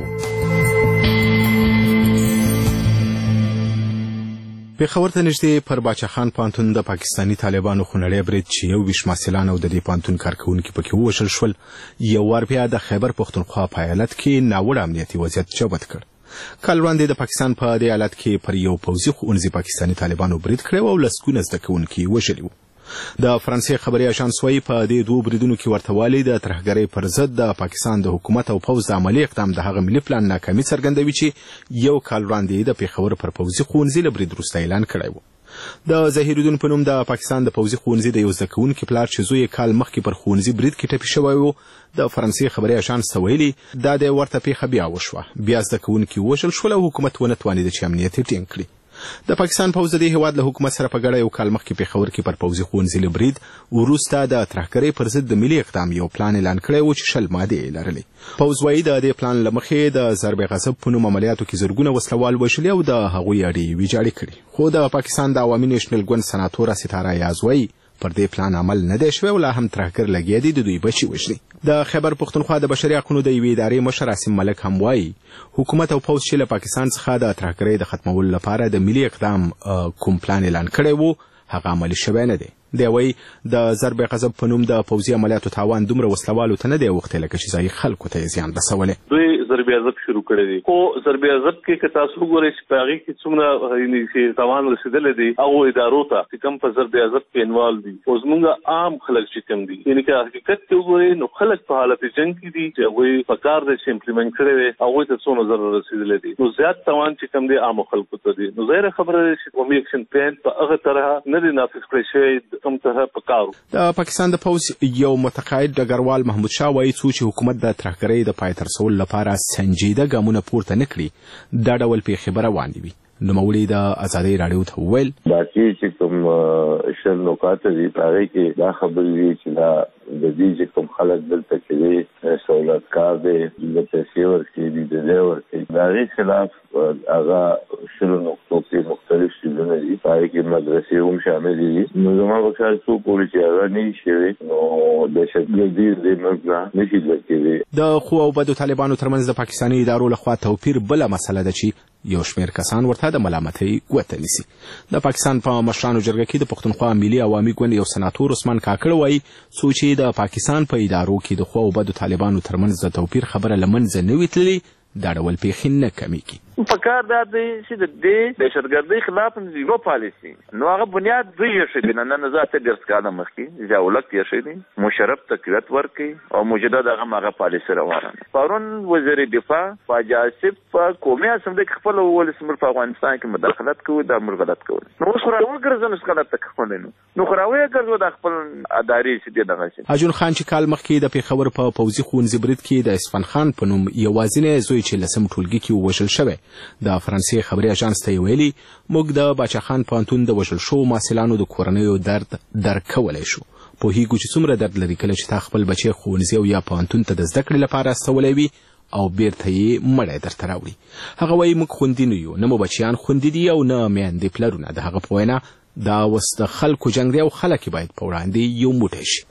پېښور ته نږدې پر باچا خان پوهنتون د پاکستاني طالبانو خونړی برید چې 20 محصلان او د دې پوهنتون کارکوونکي پکې ووژل شول یو وار بیا د خیبر پښتونخوا په ایالت کې ناوړه امنیتي وضعیت جوت کړ. کال وړاندې د پاکستان په دې ایالت کې پر یو پوځي ښوونځي پاکستاني طالبانو برید کړی او لسګونه زده کوونکي وژلي وو. د فرانسې خبري اژانس وایي په دې دوه بریدونو کې ورته والی د ترهګرۍ پر ضد د پاکستان د حکومت او پوځ د عملي اقدام د هغه ملي پلان ناکامي څرګندوي چې یو کال وړاندې د پېښور پر پوځي ښوونځي له برید وروسته اعلان کړی و. د ظهیرالدین په نوم د پاکستان د پوځي ښوونځي د یو زده کوونکي پلار چې زوی کال مخکې پر ښوونځي برید کې ټپي شوی و د فرانسې خبري اژانس ته ویلي دا د ورته پیښه بیا وشوه، بیا زده کوونکي وژل شول او حکومت ونه توانېده چې امنیت یې ټینګ کړي. د پاکستان پوځ د دې هیواد له حکومت سره په ګډه یو کال مخکې پېښور کې پر پوځي ښوونځي له برید وروسته د ترهګرۍ پر ضد د ملي اقدام یو پلان اعلان کړی و چې 10 مادې یې لرلې. پوځ وایي د دې پلان له مخې د ضرب غصب په نوم عملیاتو کې زرګونه وسلوال وژلي او د هغوی اډې ویجاړې کړي. خو د پاکستان د عوامي نیشنل ګوند سناتوره ستاره یاز وایي پر دې پلان عمل نه دی شوی او لا هم ترهګر لګیا دي د دوی بچي وژلي. د خیبر پښتونخوا د بشري حقوقو د یوې ادارې مشر عاصم ملک هم وایي حکومت او پوځ چې له پاکستان څخه د ترهګرۍ د ختمولو لپاره د ملي اقدام کوم پلان اعلان کړی و هغه عملي شوی نه دی. دی وایي د ضرب غضب په نوم د پوځي عملیاتو تاوان دومره وسلوالو ته نه دی اوښتی لکه چې ځایي خلکو ته یې زیان رسولی. دوی ضرب غضب شروع کړی دی، خو ضرب غضب کې که تاسو وګورئ چې په هغې کې څومره تاوان رسېدلی دی هغو ادارو ته چې کوم په ضرب غضب کې انوالو دي او زموږ عام خلک چې کوم دي یعنې که حقیقت کې وګورئ نو خلک په حالت جنګ کې دي چې هغوی په کار دی چې امپلیمنټ کړی دی هغوی ته څونه ضرر رسېدلی دی نو زیات تاوان چې کوم دی عامو خلکو ته دی. نو ظاهره خبره ده چې قومي اکشن پلان په هغه طرح نه دی نافذ کړی شوی کوم طرح په کار. د پاکستان د پوځ یو متقاعد ډګروال محمود شاه وایي څو چې حکومت د ترهګرۍ د پای ته رسولو لپاره سنجیده ګامونه پورته نه کړي دا ډول پیښې به روانې وي. نوموړي د ازادۍ راډیو ته وویل باقي چې کوم شل نکات دي هغې کې دا خبرې دي چې دا د دې چې کوم خلک دلته چې دی سہولتکار دی د پیسې ورکوي دي د ځای ورکوي د هغې خلاف هغه شلو نقطو کې مختلف څیزونه دي په هغې کې مدرسې هم شاملې دي. نو زما په خیال څو پورې چې هغه نه وي شوې نو دهشتګردي دې ملک نه نشي ځل کېدی. د ښو او بدو طالبانو ترمنځ د پاکستاني ادارو لخوا توپیر بله مسله ده چې یو شمېر کسان ورته د ملامتۍ ګوته نیسي. د پاکستان په مشرانو جرګه کې د پښتونخوا ملي عوامي ګوند یو سناتور عثمان کاکړ وایي څو چې د پاکستان په ادارو کې د ښو او بدو طالبانو ترمنځ د توپیر خبره له منځه نه وي تللې دا ډول پیښې نه کمیږي. په کار دا دی چې د دې دهشتګردۍ خلاف یو پالیسي نو هغه بنیاد دوی یې شي نه ذاته ګرځ کاله مخکې ځاولک یې شي مشرف تقویت ورکړي او مجدد هغه پالیسي روانه پرون وزیر دفاع فاجع آصف په قومي اسمبلی کې خپل ولس ملک په افغانستان کې مداخلت کوي دا امر غلط کوي نو اوس راوړ ګرځنه غلط تکفل نو خراوي ګرځو د خپل اداري چې دغه شي اجون خان چې کال مخکې د پیښور په پوځي خونځي برید کې د اسفن خان په نوم یوازینی زوی چې لسم ټولګي کې وژل شوی د فرانسې خبري اژانس ته ویلي موږ د باچا خان پانتون د وژل شو محصلانو د کورنیو درد درکولای شو په هیڅ چې څومره درد لري کله چې تا خپل بچي خونځي او یا پانتون ته د زده کړې لپاره استولای وي او بیرته یې مړی درته راوړي هغه وایي موږ خوندي نه یو نه مو بچیان خوندي دي او نه میندې پلرونه د هغه په وینا دا اوس د خلکو جنګ دی او خلک باید په وړاندې یو موټی شي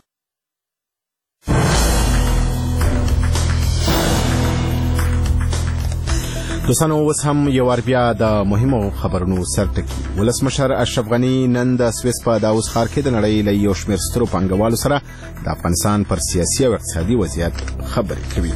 دوستانو اوس هم یو وار بیا د مهمو خبرونو سرټکی ولسمشر اشرف غنی نن د سویس په داوس ښار کې د نړۍ له یو شمېر سترو پانګوالو سره د افغانستان پر سیاسي او اقتصادي وضعیت خبرې کوي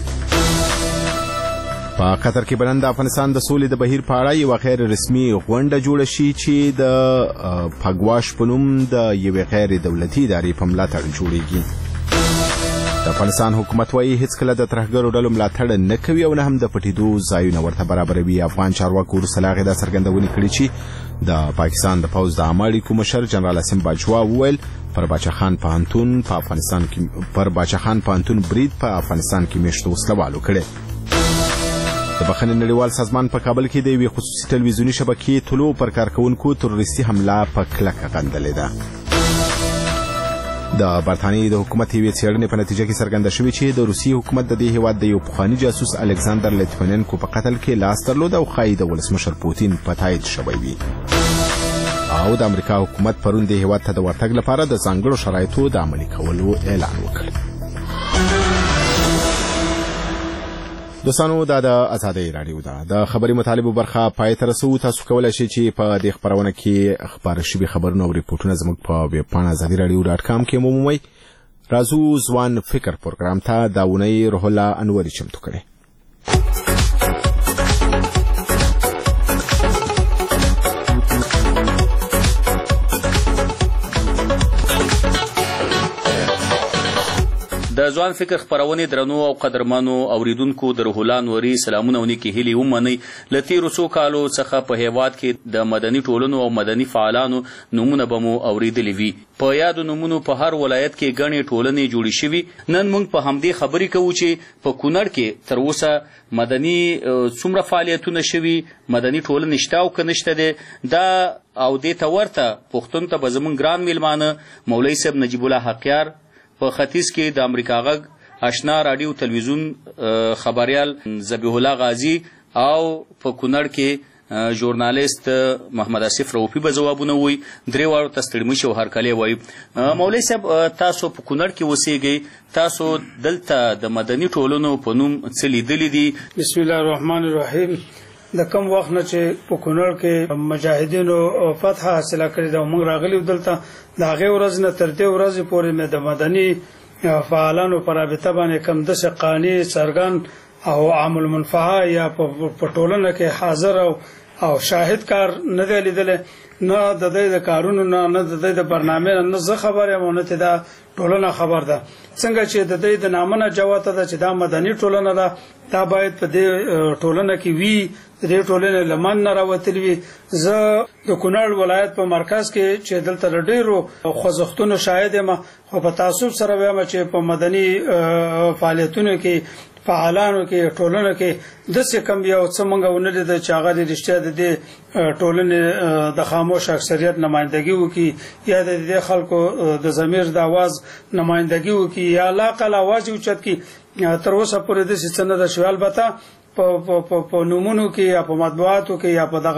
په قطر کې بنن د افغانستان د سولې د بهیر په اړه یو غیر رسمي غونډه جوړه شي چې د پګواش په نوم د یوې غیر دولتي ادارې په ملاتړ جوړیږي د افغانستان حکومت وايي هیڅ کله د ترهګرو ډلو ملاتړ نه کوي او نه هم د پټېدو ځایونه ورته برابروي افغان چارواکو وروسته له هغې دا څرګندونې کړې چې د پاکستان د پوځ د عامه اړیکو مشر جنرال اسم باجوا وویل پر باچا خان پوهنتون په افغانستان کې برید په افغانستان کې میشتو وسلوالو کړی د بخښنې نړیوال سازمان په کابل کې د یوې خصوصي ټلویزیوني شبکې طلوع پر کارکونکو تروریستي حمله په کلکه غندلې ده د برتانیې د حکومت یوې څېړنې په نتیجه کې څرګنده شوې چې د روسي حکومت د دې هېواد د یو پخواني جاسوس الکساندر لیتویننکو په قتل کې لاس درلود او ښایي د ولسمشر پوتین په تایید شوی وي او د امریکا حکومت پرون د هېواد ته د ورتګ لپاره د ځانګړو شرایطو د عملي کولو اعلان وکړ دوستانو دا د آزادۍ راډیو ده د خبري مطالبو برخه پای ته رسو تاسو کولای شئ چې په دې خبرونه کې خبر شوي خبرونه او ریپورتونه زموږ په ویب پاڼه azadiradio.com کې مومئ رازو ځوان فکر پروګرام ته دا اونۍ روح الله انوري چمتو کړي د ځوان فکر خبرونه درنو او قدرمنو اوریدونکو د روح الله انوري سلامونه ونکي هلي ومني لتی روسو کالو څخه په هیواد کې د مدني ټولنو او مدني فعالانو نمونه بمو اوریدلې وی په یاد نمونه په هر ولایت کې غني ټولنې جوړې شوي نن موږ په همدې خبرې کوو چې په کونړ کې تر اوسه مدني څومره فعالیتونه شوي مدني ټولنې شته او کنيشته ده دا او دې ته ورته پښتون ته بزمن ګران میلمانه مولوي صاحب نجیب الله حقیار په ختیځ کې د امریکا غږ آشنا رادیو تلویزیون خبريال ذبیح الله غازی او په کونړ کې ژورنالیست محمد آصف روفي به جوابونه وي درې وارو تستړمش او هرکلی وي مولوي صاحب تاسو په کونړ کې اوسېږئ تاسو دلته د مدني ټولنو په نوم څه لیدلي دي بسم الله الرحمن الرحیم د کم وخت نه چې په کونړ کې مجاهدینو فتح حاصله کړې ده موږ راغلي دلته د هغې ورځ نه تر دې ورځې پورې مې د مدني فعالانو په رابطه باندې کم داسې قانع څرګند او عام المنفعه یا په ټولنه کې حاضر او شاهد کار نه دی لیدلی نه د دې د کارونو نه د دې د برنامه نه زه خبر یم نه ته دا ټولنه خبر ده څنګه چې د دې د نامنه جواته ده چې دا مدني ټولنه ده دا باید په دې ټولنه کې وی د دې ټولنې لمن نه راوتلی وي زه د کونړ ولایت په مرکز کې چې دلته ډېرو خوځښتونو شاهد یم خو په تعصب سره وایم چې په مدني فعالیتونو کې فعالانو کې ټولنه کې د څه کم یو څه مونږ ونلې د چاغه د رښتیا د دې ټولنې د خاموش اکثریت نمائندګي وکي یا د دې خلکو د ضمیر د आवाज نمائندګي وکي یا لا قل आवाज اوچت کی تر اوسه پورې د څه نه د شوال بتا په نمونو کې یا په مطبوعاتو کې یا په دغه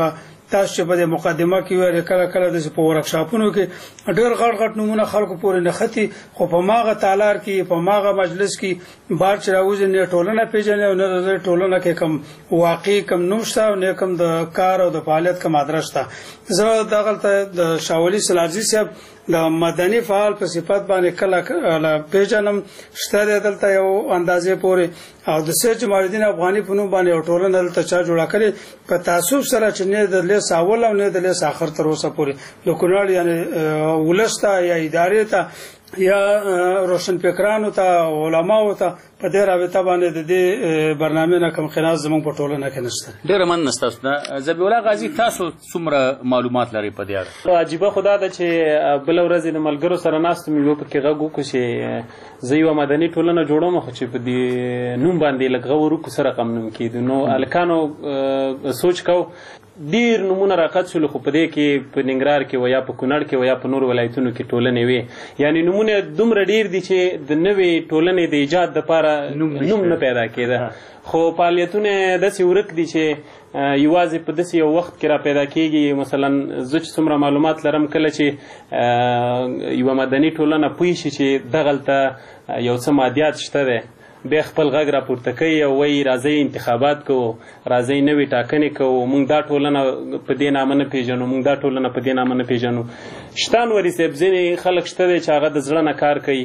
تاسو چې په مقدمه کې ویل کله د په ورکشاپونو کې ډېر غټ نمونه خلکو پورې نه ختی خو په ماغه تالار کې په ماغه مجلس کې بار چې راوځي نه ټولنه پیژنې او نه ټولنه کې کم واقعي کم نوښت او نه کم د کار او د فعالیت کم ادرس تا زه دغلته د شاولي سلارزي صاحب د مدني فعال په صفت باندې کله پیژنم شته دلته یو اندازې پورې او د سید جمال الدین افغاني په نوم باندې ټولنه دلته چا جوړه کړې په تعصب سره چې نه د لیس اول او نه د لیس اخر تر اوسه پورې د کونړ یعنی ولستا یا ادارې ته یا روشن فکرانو ته علماو ته په دې رابطه باندې د دې برنامه نه کوم خلاص زموږ په ټولنه کې نشته. ډېر من نستاسو ذبیح الله غازی تاسو څومره معلومات لري په دې اړه؟ عجیبه خدا ده چې بل ورځ د ملګرو سره ناست مې په کې غږ وکړ چې زه یو مدني ټولنه جوړوم خو چې په دې نوم باندې لږ غوړو کو سره کم نوم کېدو نو الکانو سوچ کو ډیر نمونه راقد شول خو په دې کې په ننګرهار کې و یا په کونړ کې و یا په نور ولایتونو کې ټولنې وي یعنی نمونه دومره ډیر دي چې د نوې ټولنې د ایجاد لپاره نوم نه پیدا کېده خو فعالیتونه داسې ورک دي چې یوازې په داسې یو وخت کې را پیدا کېږي مثلا زه چې څومره معلومات لرم کله چې یوه مدني ټولنه پوه شي چې دغلته یو څه مادیات شته دی بیا خپل غږ راپورته کوي او وایي راځئ انتخابات کوو راځئ نوې ټاکنې کوو موږ دا ټولنه په دې نامه نه پېژنو موږ دا ټولنه په دې نامه نه پېژنو شته انوري صاحب ځینې خلک شته دی چې هغه د زړه نه کار کوي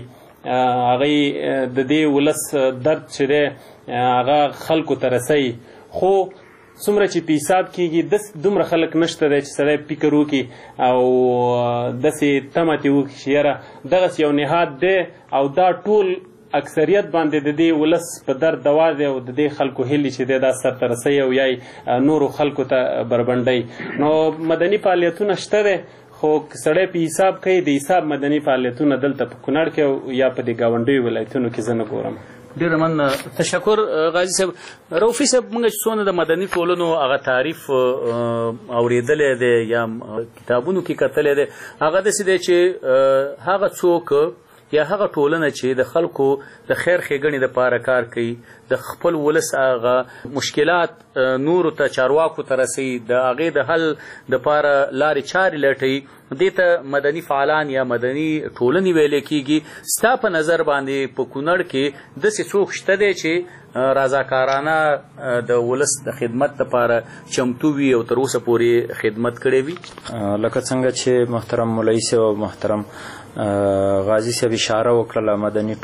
هغوی د دې ولس درد چې دی هغه خلکو ته رسوي خو څومره چې په حساب کېږي دومره خلک نشته دی چې سړی فکر وکړي او داسې تمه ترې وکړي چې یاره دغسې یو نهاد دی او دا ټول اکثریت باندې د دې ولس په درد دوا دی او د دې خلکو هیلې چې دی دا سرته رسوي او یا نورو خلکو ته بربنډوي نو مدني فعالیتونه شته دی خو سړی په حساب کوي د حساب مدني فعالیتونه دلته په کونړ کې یا په دې ګاونډیو ولایتونو کې زه نه ګورم. ډېر من تشکر غازي صاحب. روفي صاحب موږ چې څونه د مدني ټولنو هغه تعریف اورېدلی دی یا کتابونو کې کتلی دی هغه داسې دی چې هغه څوک یا هغه ټولنه چې د خلکو د خیر ښېګڼې دپاره کار کوي د خپل ولس هغه مشکلات نورو ته چارواکو ته رسوي د هغې د حل دپاره لارې چارې لټوي دې ته مدني فعالان یا مدني ټولنې ویلی کېږي. ستا په نظر باندې په کونړ کې داسې څوک شته دی چې رضاکارانه د ولس د خدمت دپاره چمتو وي او تر اوسه پورې خدمت کړی وي؟ لکه څنګه چې محترم مولوي صاحب او محترم غازي صاحب اشاره وکړله مدني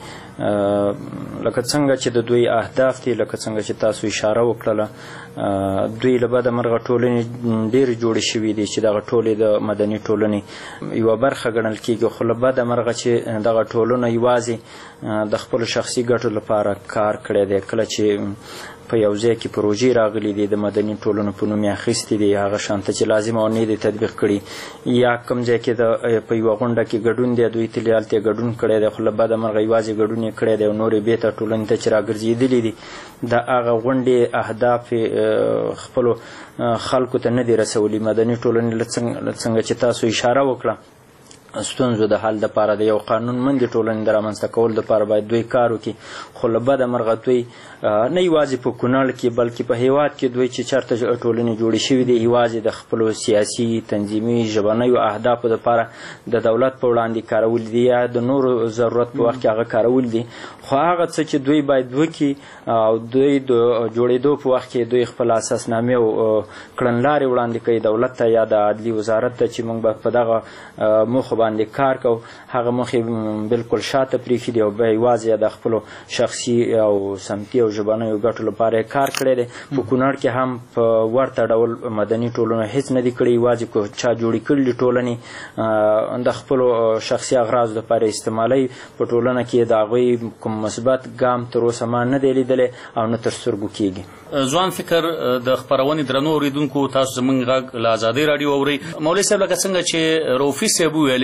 ټولنې لکه څنګه چې د دوی اهداف دي لکه څنګه چې تاسو اشاره وکړله دوی له بده مرغه ټولنې ډېرې جوړې شوي دي چې دغه ټولې د مدني ټولنې یوه برخه ګڼل کېږي خو له بده مرغه چې دغه ټولنه یوازې د خپلو شخصي ګټو لپاره کار کړی دی کله چې په یو ځای کې پروژې راغلي دي د مدني ټولنو په نوم یې اخیستې دي هغه شانته چې لازم او نه دي تطبیق کړي یا کوم ځای کې په یوه غونډه کې ګډون دی دوی تلې هلته یې ګډون کړی دی خو له بده مرغه یوازې ګډون یې کړی دی او نور یې بېرته ټولنې ته چې راګرځېدلي دي د هغه غونډې اهداف خپلو خلکو ته نه دي رسولي. مدني ټولنې څنګه چې تاسو اشاره وکړه ستونزو د حل دپاره د یو قانونمندې ټولنې د رامنځته کولو دپاره باید دوی کار وکړي خو له بده مرغه دوی نه یوازې په کونړ کې بلکې په هیواد کې دوی چې چېرته ټولنې جوړې شوي دي یوازې د خپلو سیاسي تنظیمي ژبنیو اهدافو دپاره د دولت په وړاندې کارول دي یا د نورو ضرورت په وخت کې هغه کارول دي خو هغه څه چې دوی باید وکړي او دوی د جوړېدو په وخت کې دوی خپل اساسنامې او کړنلارې وړاندې کوي دولت ته یا د عدلي وزارت ته چې موږ به په دغه موخو باندې کار کوو هغه موخې بالکل شاته پرېښي دي او بیا یوازې د خپلو شخصي او سمتي او ژبنیو ګټو لپاره یې کار کړی دی. په کونړ کې هم په ورته ډول مدني ټولنو هېڅ نه دي کړي یوازې کو چا جوړې کړي ټولنې د خپلو شخصي اغراضو دپاره استعمالوي په ټولنه کې د هغوی کوم مثبت ګام تر اوسه ما نه دی لیدلی او نه تر سترګو کېږي. ځوان فکر د خپرونې درنو اورېدونکو تاسو زموږ غږ له ازادۍ راډیو اورئ. مولوي صاحب لکه څنګه چې روفي صاحب وویلې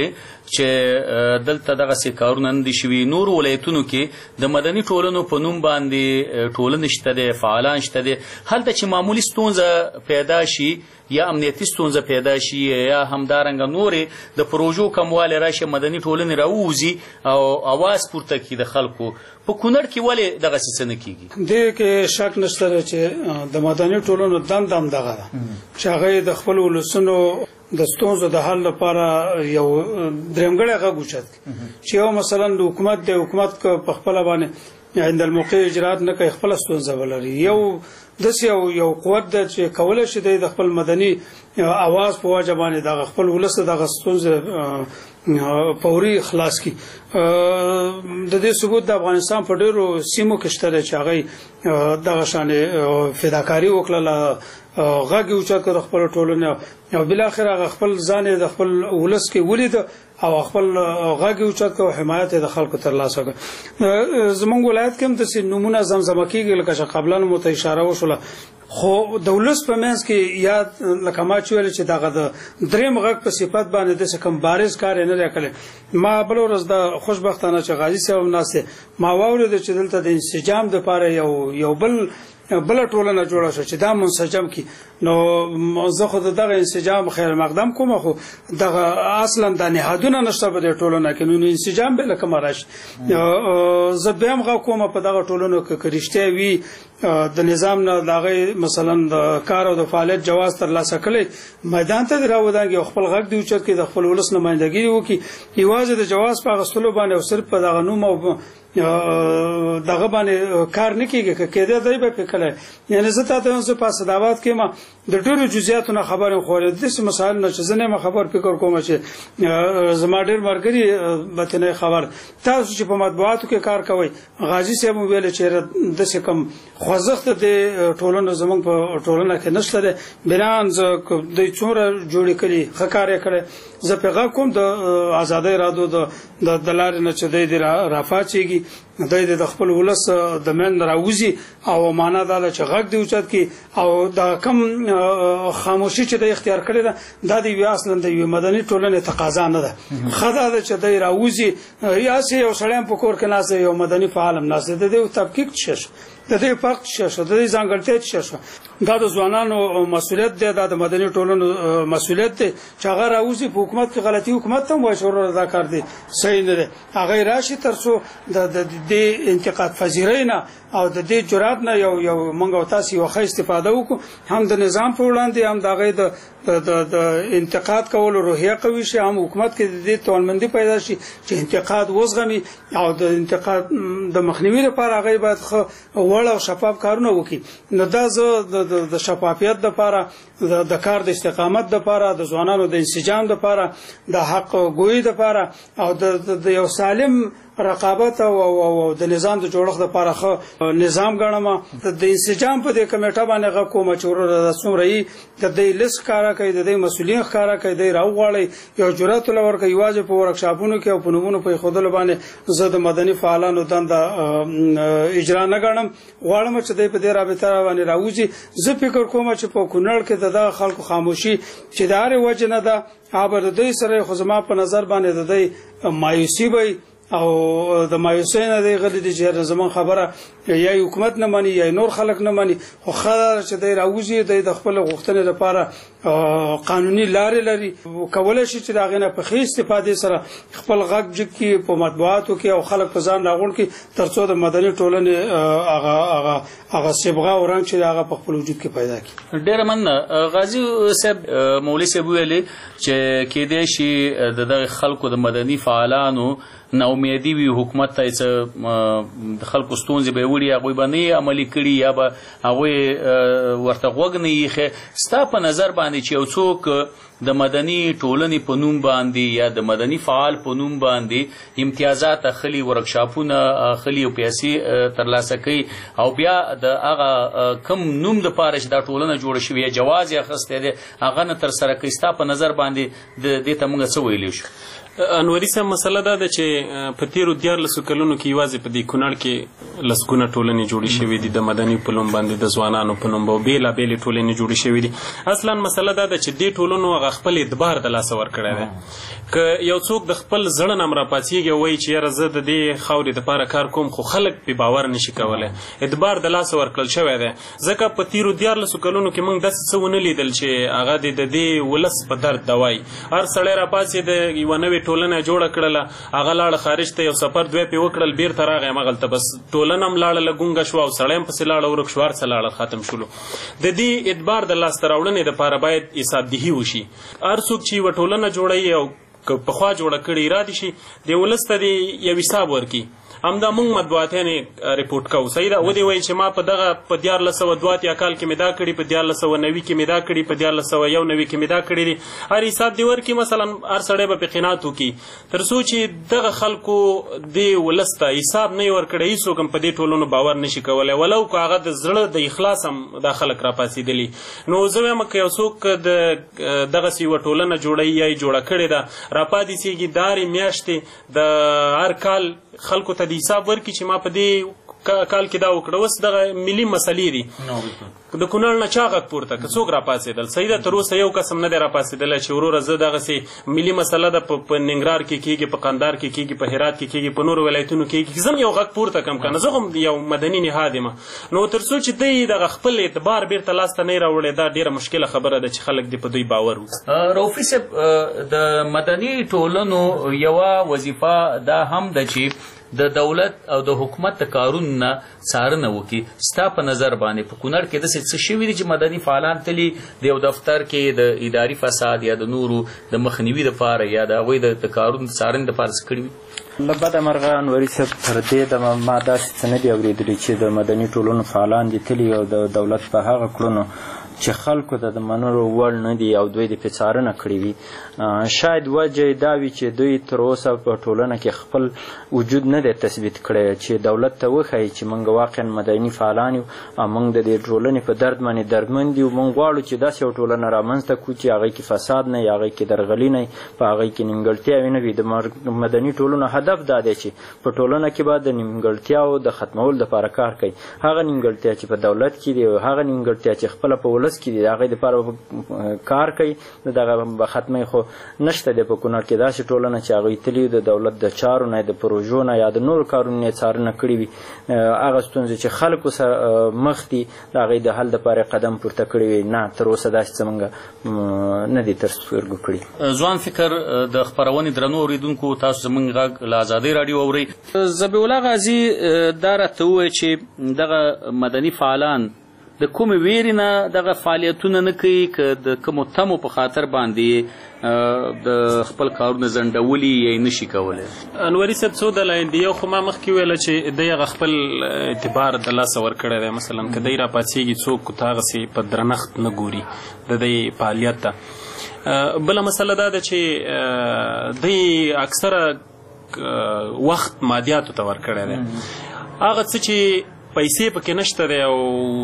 ویلې چې دلته دغسې کارونه نه دي شوي. نور ولایتونو کې د مدني ټولنو په نوم باندې ټولنې شته دی، فعالان شته دی. هلته چې معمولي ستونزه پیدا شي یا امنیتي ستونزه پیدا شي یا همدارنګه نورې د پروژو کموالی راشي، مدني ټولنې راووځي او اواز پورته کړي د خلکو. په کونړ کې ولې دغسې څه نه کېږي؟ دې کې شک نشته دی چې د مدني ټولنو دنده هم دغه ده چې هغوی د خپلو ولسونو د ستونزو د حل لپاره یو درېمګړی غږ اوچت کړي چې یو مثلا د حکومت د حکومت په خپله باندې عند الموقع اجرات نه کوي، خپله ستونزه ولري. یو داسې یو قوت ده چې کولی شي د خپل مدني اواز په وجه باندې دغه خپل ولس دغه ستونزه فوري خلاص کړي. د دې ثبوت د افغانستان په ډېرو سیمو کې شته دی چې هغوی دغه شانې فداکاري وکړله، غږ یې اوچت کړ د خپلو ټولنې او بالاخره هغه خپل ځان یې د خپل ولس کې ولید او خپل غږ یې اوچت کړ او حمایت یې د خلکو ترلاسه کړ. زموږ ولایت کې هم داسې نومونه زمزمه کېږي لکه چې قبلا مو ته اشاره وشوله، خو د ولس په منځ کې یاد لکه ما چې ویل چې دغه د درېیم غږ په صفت باندې داسې کوم بارز کار یې نه دی کړی. ما بله ورځ د خوشبختانه چې غازي صاحب هم ناست دی، ما واورېده چې دلته د انسجام دپاره یو بله ټولنه جوړه شوه چې دا منسجم کړي. نو زه خو د دغه انسجام خیر مقدم کوم، خو دغه اصلا د نهادونه نشته په دې ټولنه کې، نو انسجام به له کومه راشي. زه بیا هم غږ کوم په دغه ټولنو کې که رښتیا وي د نظام نه د هغې مثلا د کار او د فعالیت جواز ترلاسه کړی، میدان ته دې راودانګي او خپل غږ دې اوچت کړي، د خپل ولس نمایندګي وکړي. یوازې د جواز په اخیستلو باندې او صرف په دغه نوم او دغه باندې کار نه کېږي، که کېده دی به پې کلی. یعنې زه تا ته وایم زه په اسداباد کې یم د ډېرو جزیاتو نه خبر یم، خو داسې مسایل نه چې زه نه یم خبر فکر کوم چې زما ډېر ملګري به ترې خبر. تاسو چې په مطبوعاتو کې کار کوئ، غازي صاحب مو ویل چې داسې کوم خوځښت د ټولنو زموږ په ټولنه کې نشته دی. بنان زه دوی څومره جوړې کړي ښه کار یې کړی، زه پې غږ کوم د ازادۍ رادیو د لارې نه چې دی دې راپاڅېږي، دی د خپل ولس د منځ راوځي او معنا دا ده چې غږ دې اوچت کړي او دا کم خاموشي چې دی اختیار کړې ده دا د یوې اصلا د یوې مدني ټولنې تقاضا نه ده. ښه دا ده چې دی راوځي، یاسې یو سړی هم په کور کې ناست دی، یو مدني فعال هم ناست دی، د دې تفکیک څه شو، د دې فرق څه شو، د دې ځانګړتیا څه شو. دا د ځوانانو مسؤلیت دی، دا د مدني ټولنو مسؤلیت دی چې هغه راوځي په حکومت کې غلطي حکومت ته هم وایي چې وروره دا کار دی صحیح نه دی، هغه راشي تر څو د انتقاد پذیرۍ نه او د دې جرأت نه یو موږ او تاسو یو ښه استفاده وکړو، هم د نظام په وړاندې هم د هغې د انتقاد کولو روحیه قوي شي، هم حکومت کې د دې توانمندي پیدا شي چې انتقاد وزغمي او د انتقاد د مخنیوي لپاره هغې باید ښه وړ او شفاف کارونه وکړي. نو دا زه د شفافیت دپاره، د کار د استقامت دپاره، د ځوانانو د انسجام دپاره، د حق ګویي دپاره او د یو سالم رقابت او د نظام د جوړښت لپاره ښه نظام ګڼم. د انسجام په دې کمیټه باندې غږ کوم چې وروره څومره یې د دې لیست ښکاره کوي، د دې مسؤلین ښکاره کوي، دی راوغواړئ یو جرأت له ورکړئ. یوازې په ورکشاپونو کې او په نومونو په ایښودلو باندې زه د مدني فعالانو دنده اجرا نه ګڼم، غواړم چې دی په دې رابطه باندې راوځي. زه فکر کوم چې په کونړ کې د دغه خلکو خاموشي چې د هرې وجې نه ده، هغه د دوی سره خو زما په نظر باندې د دوی مایوسي به او د مایوسۍ نه دی غلی دي چې زمون خبره یا حکومت نه مانی یا نور خلک نه مانی، خو خبره چې دی راوځي د خپل غوښتنې لپاره قانوني لارې لري، کولای شي چې د هغې نه په ښې استفادې سره خپل غږ جګ کړي په مطبوعاتو کې او خلک په ځان راغونډ کړي تر څو د مدني ټولنې هغه صبغه او رنګ چې هغه په خپل وجود کې پیدا کړي. ډېره مننه غازي صاحب. مولوي صاحب ویلې چې کېدای شي د دغه خلکو د مدني فعالانو نا امیدي وي حکومت ته چې خلکو ستونزې به وړي هغوی به نه عملي کړي یا به هغوی ورته غوږ نه ایښی. ستا په نظر باندې چې یو څوک د مدني ټولنې په نوم باندې یا د مدني فعال په نوم باندې امتیازات اخلي، ورکشاپونه اخلي او پیسې ترلاسه کوي او بیا د هغه کم نوم دپاره چې دا ټولنه جوړه شوې یا جواز یې اخیستی دی هغه نه ترسره کوي، ستا په نظر باندې دې ته موږ څه ویلی شو؟ انوري صاحب مسله دا ده چې په تیرو 14 کلونو کې یوازې په دې کونړ کې لسګونه ټولنې جوړې شوې دي د مدني په نوم باندې د ځوانانو په نوم بېلابېلې ټولنې جوړې شوې دي. اصلا مسله دا ده چې دې ټولنو هغه خپل اعتبار د لاسه ورکړی دی. که یو څوک د خپل زړه نه هم راپاڅېږي او وایي چې یاره زه د دې خاورې دپاره کار کوم خو خلک پرې باور نشي کولی، اعتبار د لاسه ورکړل شوی دی. ځکه په تیرو 14 کلونو کې موږ داسې څه ونه لیدل چې هغه د دې ولس په درد دوایي. هر سړی راپاڅېد، یوه نوې ټولنه جوړه کړله، هغه لاړه خارج ته، یو سفر دوی پرې وکړل، بېرته راغی همغلته، بس ټولنه هم لاړله ګونګه شوه او سړی هم پسې لاړه ورک شو، هر څه لاړل ختم شولو. د دې اعتبار د لاسته راوړنې دپاره باید حسابدهي وشي. هر څوک چې یوه ټولنه جوړوي او که پخوا جوړه کړې ارادې شي د ولس ته دې یو حساب ورکړي. همدا موږ مطبوعاتیانې رپورټ کوو. صحیح ده، ودې وایي چې ما په دغه په 1482 کال کې مې دا کړي، په 1490 کې مې دا کړي، په 1491 کې مې دا کړي دي. هر حساب دې ورکړي، مثلا هر سړی به پې قناعت وکړي. تر څو چې دغه خلکو دې ولس ته حساب نه وي ورکړی، هېڅوک هم په دې ټولنو باور نشي کولی، ولو که هغه د زړه د اخلاص هم دا خلک راپاڅېدلي. نو زه وایم که یو څوک دغسې یوه ټولنه جوړوي یا یې جوړه کړې ده، راپاڅېږي د هرې میاشتې د هر کال خلکو ته د حساب ورکړي چې ما په دې کال کې دا وکړه. اوس دغه ملي مسلې دي، د کونړ نه چا غږ پورته که څوک راپاڅېدل. صحیح ده، تر اوسه یو کس هم نه دی راپاڅېدلی چې وروره زه دغسې ملي مسله ده په ننګرهار کې کېږي، په قندهار کې کېږي، په هرات کې کېږي، په نورو ولایتونو کې کېږي، زه هم یو غږ پورته کړم که نه، زه هم یو مدني نهاد یم. نو تر څو چې دوی دغه خپل اعتبار بیرته لاسته نه یې راوړی، دا ډېره مشکله خبره ده چې خلک دې په دوی باور وکړي. رؤفي صاحب، د مدني ټولنو یوه وظیفه دا هم ده چې د دولت او د حکومت د کارونو نه څارنه وکړي. ستا په نظر باندې په کونړ کې داسې څه شوي دي چې مدني فعالان تلي د یو دفتر کې د اداري فساد یا د نورو د مخنیوي دپاره یا د هغوی د کارونو څارنې دپاره څه کړي وي؟ له بده مرغه انوري صاحب تر دې دمه ما داسې څه نه دي اورېدلي چې د مدني ټولنو فعالان دي تلي او د دولت په هغه کړنو چې خلکو ته د منلو وړ نه دي او دوی د پې څارنه کړې وي. شاید وجه دا وي چې دوی تر اوسه په ټولنه کې خپل وجود نه دی تثبیت کړی چې دولت ته وښایي چې موږ واقعا مدني فعالان یو او موږ د دې ټولنې په درد باندې دردمند یو. موږ غواړو چې داسې یو ټولنه رامنځته کړو چې هغې کې فساد نه وي، هغې کې درغلي نه وي، په هغې کې نیمګړتیاوې نه وي. د مدني ټولنو هدف دا دی چې په ټولنه کې به د نیمګړتیاوو د ختمولو دپاره کار کوي. هغه نیمګړتیا چې په دولت کې دي او هغه نیمګړتیا چې خپله په ولس کې دي د هغې دپاره کار کوي، دغه به ختموي. خو نشته دی په کونړ کې داسې ټولنه چې هغوی تلي د دولت د چارو نه، د پروژو نه یا د نورو کارونو نه څارنه کړې وي. هغه ستونزې چې خلکو سره مخ دي د هغې د حل دپاره قدم پورته کړی وي، نه تر اوسه داسې څه موږ نه دي تر سترګو کړي. ځوان فکر د خپرونې درنو اورېدونکو، تاسو زموږ غږ له ازادۍ راډیو اورئ. ذبیح الله غازي دا راته ووایه چې دغه مدني فعالان د کومې ویرې نه دغه فعالیتونه نه کوي، که د کومو تمو په خاطر باندې د خپل کارونه ځنډولي یا یې نشي کولی؟ انوري صاحب څو دلایل دي. یو خو ما مخکې ویله چې دی هغه خپل اعتبار د لاسه ورکړی دی. مثلا که دی راپاڅېږي څوک ته هغسې په درنښت نه ګوري د دی فعالیت ته. بله مسله دا ده چې دی اکثره وخت مادیاتو ته ورکړی دی. هغه څه چې پیسې پکې نشته دی او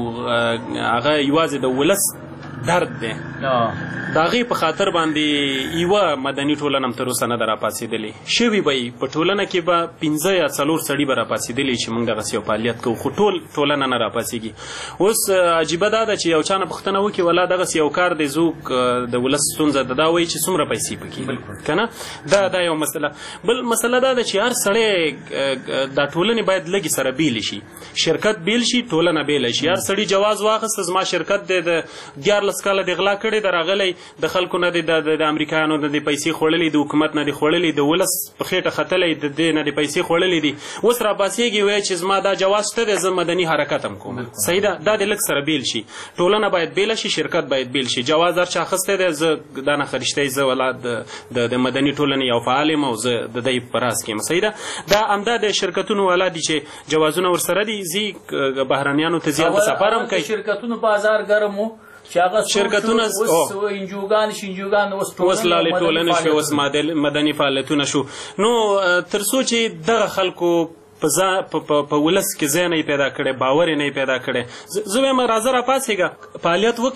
هغه یوازې د ولس درد دی، د هغې په خاطر باندې یوه مدني ټولنه هم تر اوسه نه ده راپاڅېدلې. شوي به په ټولنه کې به 5 یا 4 سړي به راپاڅېدلي چې موږ دغسې یو فعالیت کوو، خو ټول ټولنه نه راپاڅېږي. اوس عجیبه دا ده چې یو چا نه پوښتنه وکړي ولا دغسې یو کار دی زوک د ولس ستونزه ده، دا وایي چې څومره پیسې پکې که نه. دا یو مسله. بل مسله دا ده چې هر سړی دا ټولنې باید لږې سره بیلې شي، شرکت بیل شي، ټولنه بیله شي. هر سړي جواز واخیسته زما شرکت دی د 14 کاله د غلا کړې ده، راغلی د خلکو نه د امریکایانو نه د پیسې خوړلې، د حکومت نه د خوړلې، د ولس په خېټه ختلی، د دې نه د پیسې خوړلې دي. اوس راپاڅېږي وایي چې زما دا جواز شته دی، زه مدني حرکت هم کوم. صحیح ده، دا د لږ سره بیل شي. ټولنه باید بیله شي، شرکت باید بیل شي. جواز هر چا اخیستی دی، زه دا نه خرشتی، زه ولا د مدني ټولنې یو فعال یم او زه د دی په راز کې یم. صحیح ده، دا همدا د شرکتونو والا دي چې جوازونه ورسره دي، ځي بهرنیانو ته ځي، هلته سفر هم کوي. شرکتونو بازار ګرم و چې هغه شرکتونه اوس انجوګان اوس لالې ټولنې شوې، اوس مدني فعالیتونه شو. نو تر څو چې دغه خلکو په ولس کې ځای نه پیدا کړی، باور یې نه پیدا کړی، زه وایم راځه راپاڅېږه، فعالیت وکړه.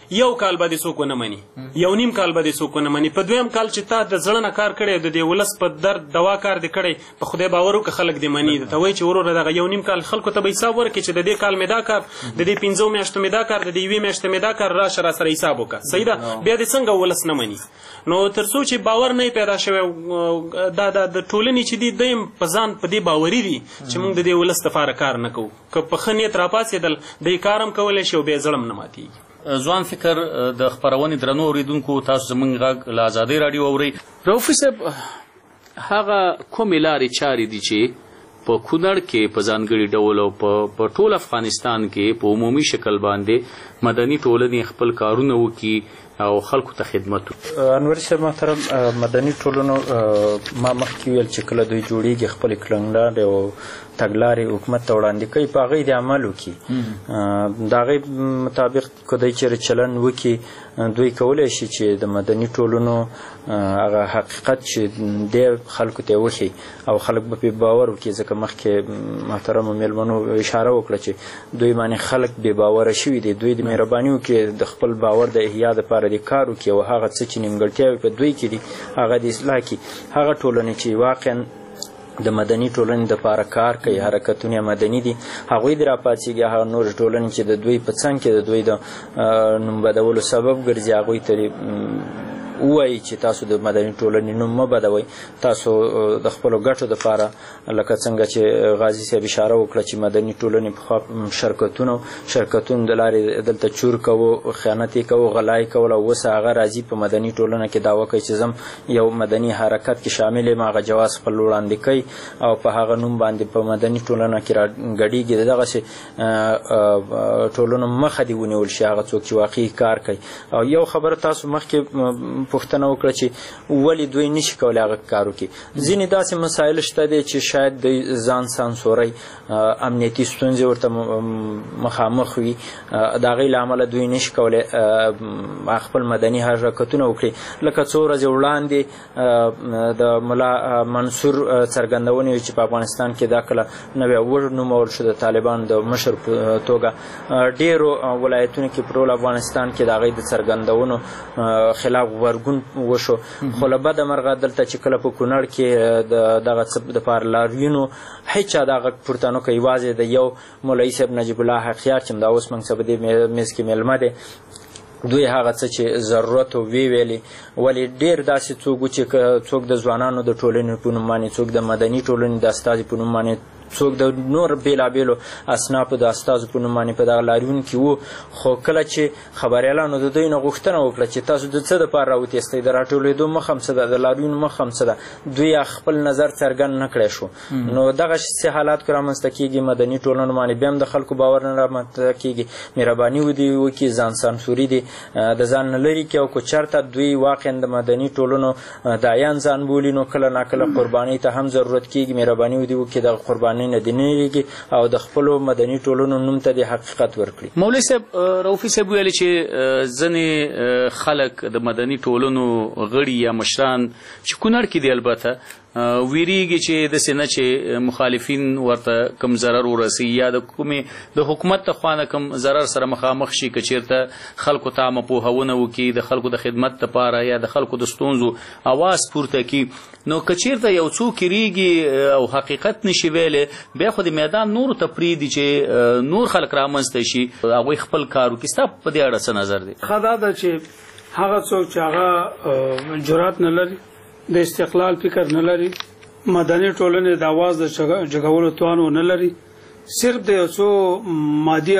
یو کال به دې څوک ونه مني، یو نیم کال به دې څوک ونه مني، په دویم کال چې تا د زړه نه کار کړی د دې ولس په درد دوا کار دې کړی، په خدای باور وکړه خلک دې مني، ته وایي چې وروره دغه یو نیم کال خلکو ته به حساب ورکړي چې د دې کال مې دا کار، د دې 5 میاشتو مې دا کار، د دې 1 میاشتې مې دا کار، راشه راسره حساب وکړه. صحیح ده؟ بیا دې څنګه ولس نه مني؟ نو تر څو چې باور نه پیدا شوی دا د ټولنې چې دي دوی په ځان په دې باوري دي چې موږ د دې ولس دپاره کار نه کوو، که په ښه نیت راپاڅېدل دوی کار هم کولی شي او بیا زړه هم نه ماتېږي. ځوان فکر د خپرونې درنو اورېدونکو، تاسو زموږ غږ له ازادۍ راډیو اورئ. رؤفي صاحب، هغه کومې لارې چارې دي چې په کونړ کې په ځانګړي ډول او په ټول افغانستان کې په عمومي شکل باندې مدني ټولنې خپل کارونه وکړي او خلکو ته خدمت وکړي؟ انور صاحب محترم، مدني ټولنو ما مخکې ویل چې کله دوی جوړېږي خپلې کړنلارې او تګلارې حکومت ته وړاندې کوي، په هغې د عمل وکړي، د هغې مطابق که دوی چېرې چلن وکړي، دوی کولی شي چې د مدني ټولنو هغه حقیقت چې دی خلکو ته وښي او خلک به پرې باور وکړي. ځکه مخکې محترمو میلمنو اشاره وکړه چې دوی باندې خلک بې باوره شوي دي، دوی د مهرباني وکړي د خپل باور د احیا دپاره دې کار وکړي او هغه څه چې نیمګړتیاوې په دوی کې دي هغه د اصلاح کړي. هغه ټولنې چې واقعا د مدني ټولنې دپاره کار کوي، حرکتونه مدني دي، هغوی دې راپاڅېږي. هغه نورې ټولنې چې د دوی په څنګ کې د دوی د نوم بدولو سبب ګرځي، هغوی ته ووایي چې تاسو د مدني ټولنې نوم مه بدوئ، تاسو د خپلو ګټو دپاره لکه څنګه چې غازي صاحب اشاره وکړه چې مدني ټولنې پخوا شرکتونو د لارې دلته چور کوو، خیانت یې کوو، غلا یې کول، او اوس هغه راځي په مدني ټولنه کې دعوه کوي چې زم یو مدني حرکت کې شامل یم، هغه جواز خپل وړاندې کوي او په هغه نوم باندې په مدني ټولنه کې راګډېږي. دغسې ټولنو مخه دې ونیول شي، هغه څوک چې واقعي کار کوي. او یو خبره تاسو مخکې پوښتنه وکړه چې ولې دوی نشي کولی هغه کار وکړي. ځینې داسې مسایل شته دی چې شاید دوی ځان سانسوري، امنیتي ستونزې ورته مخامخ وي، د هغې له امله دوی نشي کولی خپل مدني حرکتونه وکړي. لکه څو ورځې وړاندې د ملا منصور څرګندونې چې په افغانستان کې دا کله نوی ونومول شو د طالبانو د مشر په توګه، ډېرو ولایتونو کې په ټول افغانستان کې د هغې د څرګندونو خلاف غبرګون وشو. خو له بده مرغه دلته چې کله په کونړ کې دغه څه دپاره لاریون هېچا دا غږ پورته نه کوي، یوازې د یو مولوي صاحب نجیب الله حقیار چې همدا اوس موږ څه په دې میز کې میلمه دی، دوی هغه څه چې ضرورت وی ویلي. ولې ډېر داسې څوک و چې څوک د ځوانانو د ټولنې په نوم باندې، څوک د مدني ټولنې د استازي په نوم باندې، څوک د نور بېلابېلو اصنافو د استازو په نوم باندې په دغه لاریون کې وو. خو کله چې خبریالانو د دوی نه غوښتنه وکړه چې تاسو د څه دپاره راوتېستئ، د راټولېدو مخه هم څه ده، د لاریون مخه هم څه ده، دوی خپل نظر څرګند نه کړی شو. نو دغسې حالات که رامنځته کېږي، مدني ټولنو باندې بیا هم د خلکو باور نه رامنځته کېږي، مهرباني ودې وکړي، ځان سانسوري دې د ځان نه لرې کړي. او که چېرته دوی واقعا د مدني ټولنو دایان ځان بولي، نو کله ناکله قربانۍ ته هم ضرورت کېږي، مهرباني ودې وکړي دغه قربانۍ نه دې نه لرېږي او د خپلو مدني ټولنو نوم ته د حقیقت ورکړي. مولوي صاحب، رؤفي صاحب ویلي چې ځینې خلک د مدني ټولنو غړي یا مشران چې کونړ کې دي البته ویریږي چې داسې نه چې مخالفین ورته کم ضرر ورسي یا د کومې د حکومت د خوا نه کم ضرر سره مخامخ شي، که چېرته خلکو ته عامه پوهونه وکړي، د خلکو د خدمت لپاره یا د خلکو د ستونزو اواز پورته کړي. نو که چېرته یو څوک کېږي او حقیقت نشي ویلی، بیا خو د میدان نورو ته پرېږدي چې نور خلک رامنځته شي، هغوی خپل کار وکړي. ستا په دې اړه څه نظر دی؟ ښه دا ده چې هغه څوک چې هغه جرأت نه لري، د استقلال فکر نه لري، مدني ټولنې د اواز د جګولو توان نه لري، صرف د یو څو مادي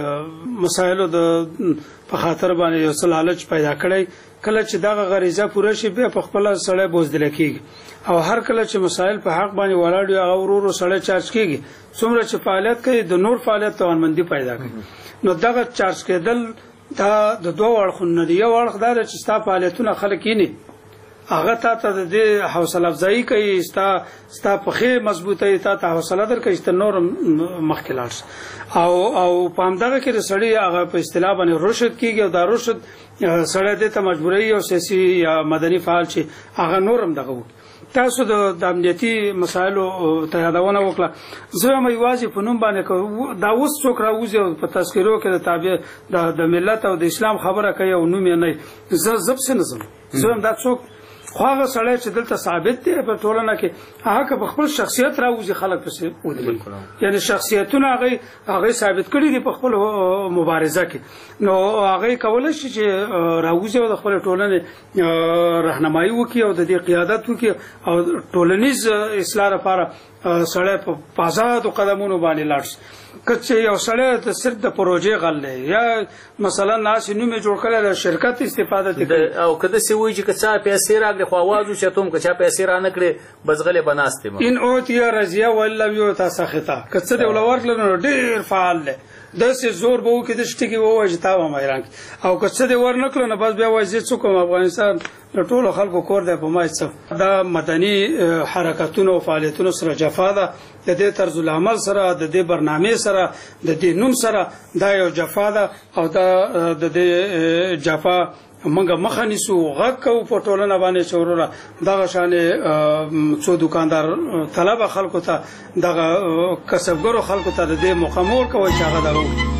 مسایلو د په خاطر باندې یو څه لالچ پیدا کړی، کله چې دغه غریزه پوره شي بیا په خپله سړی بوزدل کېږي. او هر کله چې مسایل په حق باندې ولاړ وي، هغه ورو ورو سړی چارج کېږي. څومره چې فعالیت کوي، د نور فعالیت توانمندي پیدا کوي. نو دغه چارج کېدل دا د دوه اړخونو نه دی. یو اړخ دا ده چې ستا فعالیتونه خلک یې هغه تا ته د حوصله افزایي کوي، ستا پښې مضبوطوي، تا ته حوصله درکوي چې ته نور مخکې لاړ شې. او په همدغه کې د سړي هغه په اصطلاح باندې رشد کېږي، او دا رشد سړی دې ته مجبوروي او سیاسي یا مدني فعال چې هغه نور هم دغه وکړي. تاسو د امنیتي مسایلو ته یادونه وکړه زه هم یوازې په نوم باندې دا اوس څوک راوځي په تذکرو کې د تابع د ملت او د اسلام خبره کوي او نوم یې نه زه زبس نه زم زه هم دا څوک خو هغه سړی چې دلته ثابت دی په ټولنه کې هغه په خپل شخصیت راوځي خلک پسې ودرېږي یعنی شخصیتونه هغه ثابت کړي دي په خپل مبارزه کې نو هغه کولای شي چې راوځي او د خپل ټولنې راهنمایي وکړي او د دې قیادت وکړي او ټولنیز اصلاح لپاره سړی په آزادو قدمونو باندې لاړ شي که یو سړی د صرف د پروژې غل دی یا مثلا ناس نوم یې جوړ کړی د شرکت استفاده کوي او که داسې وایي چې که چا پیسې راکړې خو اواز وچتوم که چا پیسې رانه کړې بس غلې به ناست یم ان اوتیه رضیه ولم یؤتا سخطه که څه دی ورله ورکړل نو ډېر فعال دی داسې زور به وکړي داسې ټکي به ووایي چې تا به حیران کړي او که څه دی ور نه کړل نو بس بیا وایي زه څوک یم افغانستان د ټولو خلکو کور دی په ما څه دا مدني حرکتونو او فعالیتونو سره جفا ده د دې طرز العمل سره د دې برنامې سره د دې نوم سره دا یو جفا ده او دا د دې جفا منګه مخه نیسو غږ کوو په ټولنه باندې چې وروره دغه شانې څو دکاندار طلبه خلکو ته دغه کسبګرو خلکو ته د دې موقع مور کوي چې هغه دغه وکړي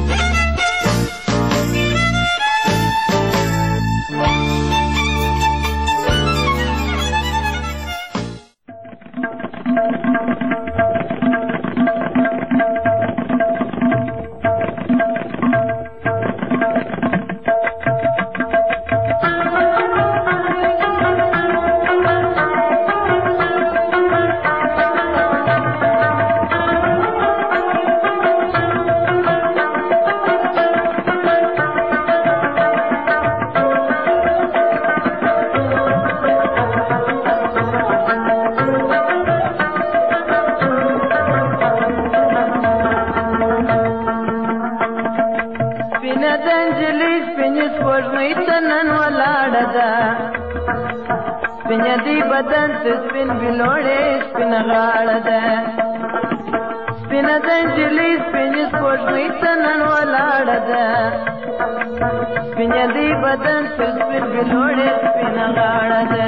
بدن سپین بلوړې سپین غاړه ده سپین دنجلې سپین سپوږمۍ تنن ولاړه ده سپین دې بدن سپین بلوړې سپین غاړه ده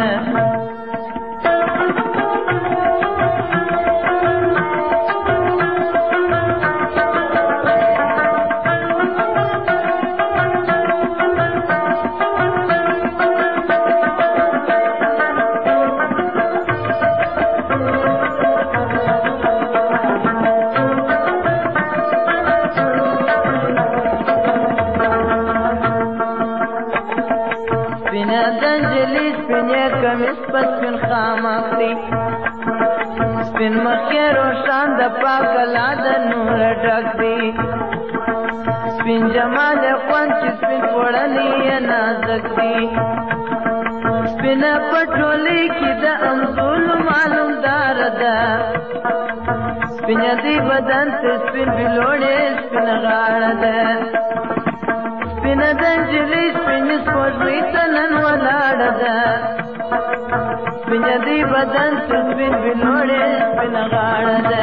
سپین خامخري سپین مخې روشان د پاک لا د نور ډک دی سپین جمال خوند چې سپین وړلې نازک دی سپین پټولې کې د انزول معلوم دار ده سپین دې بدن ته سپین بلوړې سپین غاړه ده سپین دنجلې سپین سپوږمۍ تنن ولاړه ده سپین دې بدن سپین بلوړې سپین غاړه ده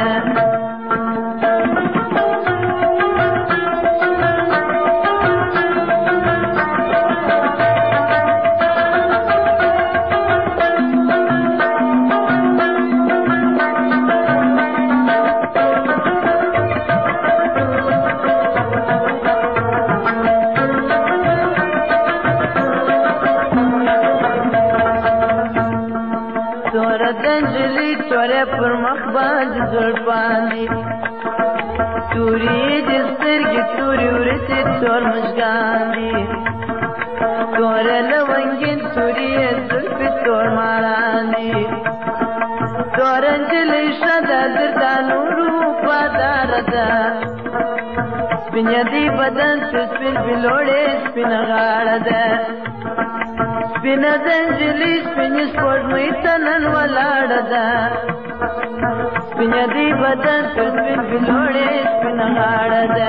پر مخ باندې زړبان دي توري د سترګې توري ورته تور مشګان دي تور لونګین توري زلفې تور ماران دي تور انجلې شدا دردانو روپا دار ده سپین دې بدن سپین بلوړې سپین غاړه ده سپین دنجلې سپین سپوږمۍ تنن ولاړه ده سپین دې بدن سپین بلوړې سپین غاړه ده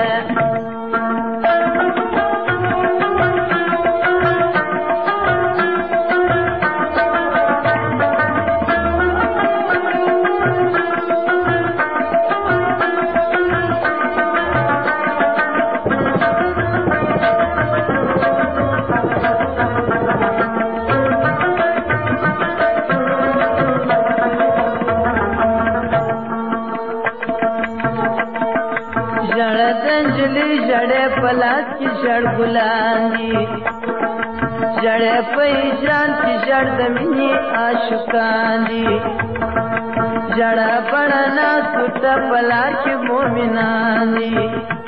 پلاس کی شړ ګلان دي جړې په هجران کې شړ د مینې عاشقان دي جړه پړنا سوت پلار کې مومنان دي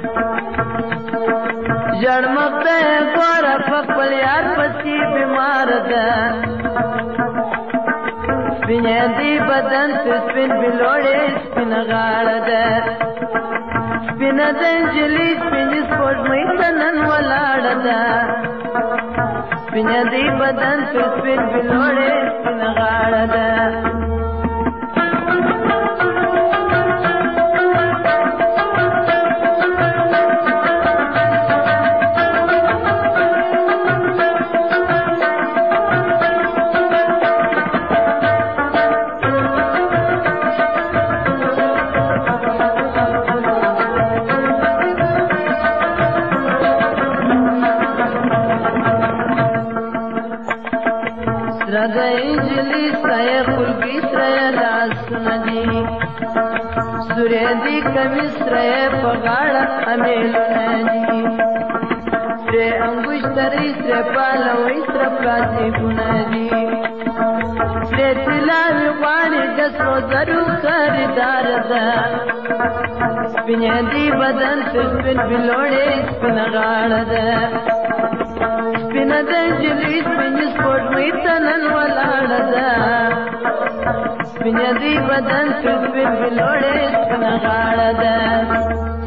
جړ مخته ګور خپل یار پسې بیمار ده سپینې دی بدن سپین بلوړې سپین غاړه ده سپین د انجلي سپین سپوږمۍ تنن ولاړه ده سپین دی بدن سپین بلوړې سپین غاړه ده इंजली सय खुलगी श्रय लासुन जी सुरेदी कमी श्रय पगाड़ अमेलुन जी श्रे अंगुश तरी श्रे पालवई श्र प्राची गुण जी श्रे तिलावी वाणी जसो जरू खरीदार दा स्पिन्यदी बदन स्पिन बिलोड़े स्पिन गाड़ दा स्पिन दंजली स्पिन स्पोर्टमई तनन वलाड़ दा स्पिन्यदी बदन स्पिन बिलोड़े स्पिन गाड़ दा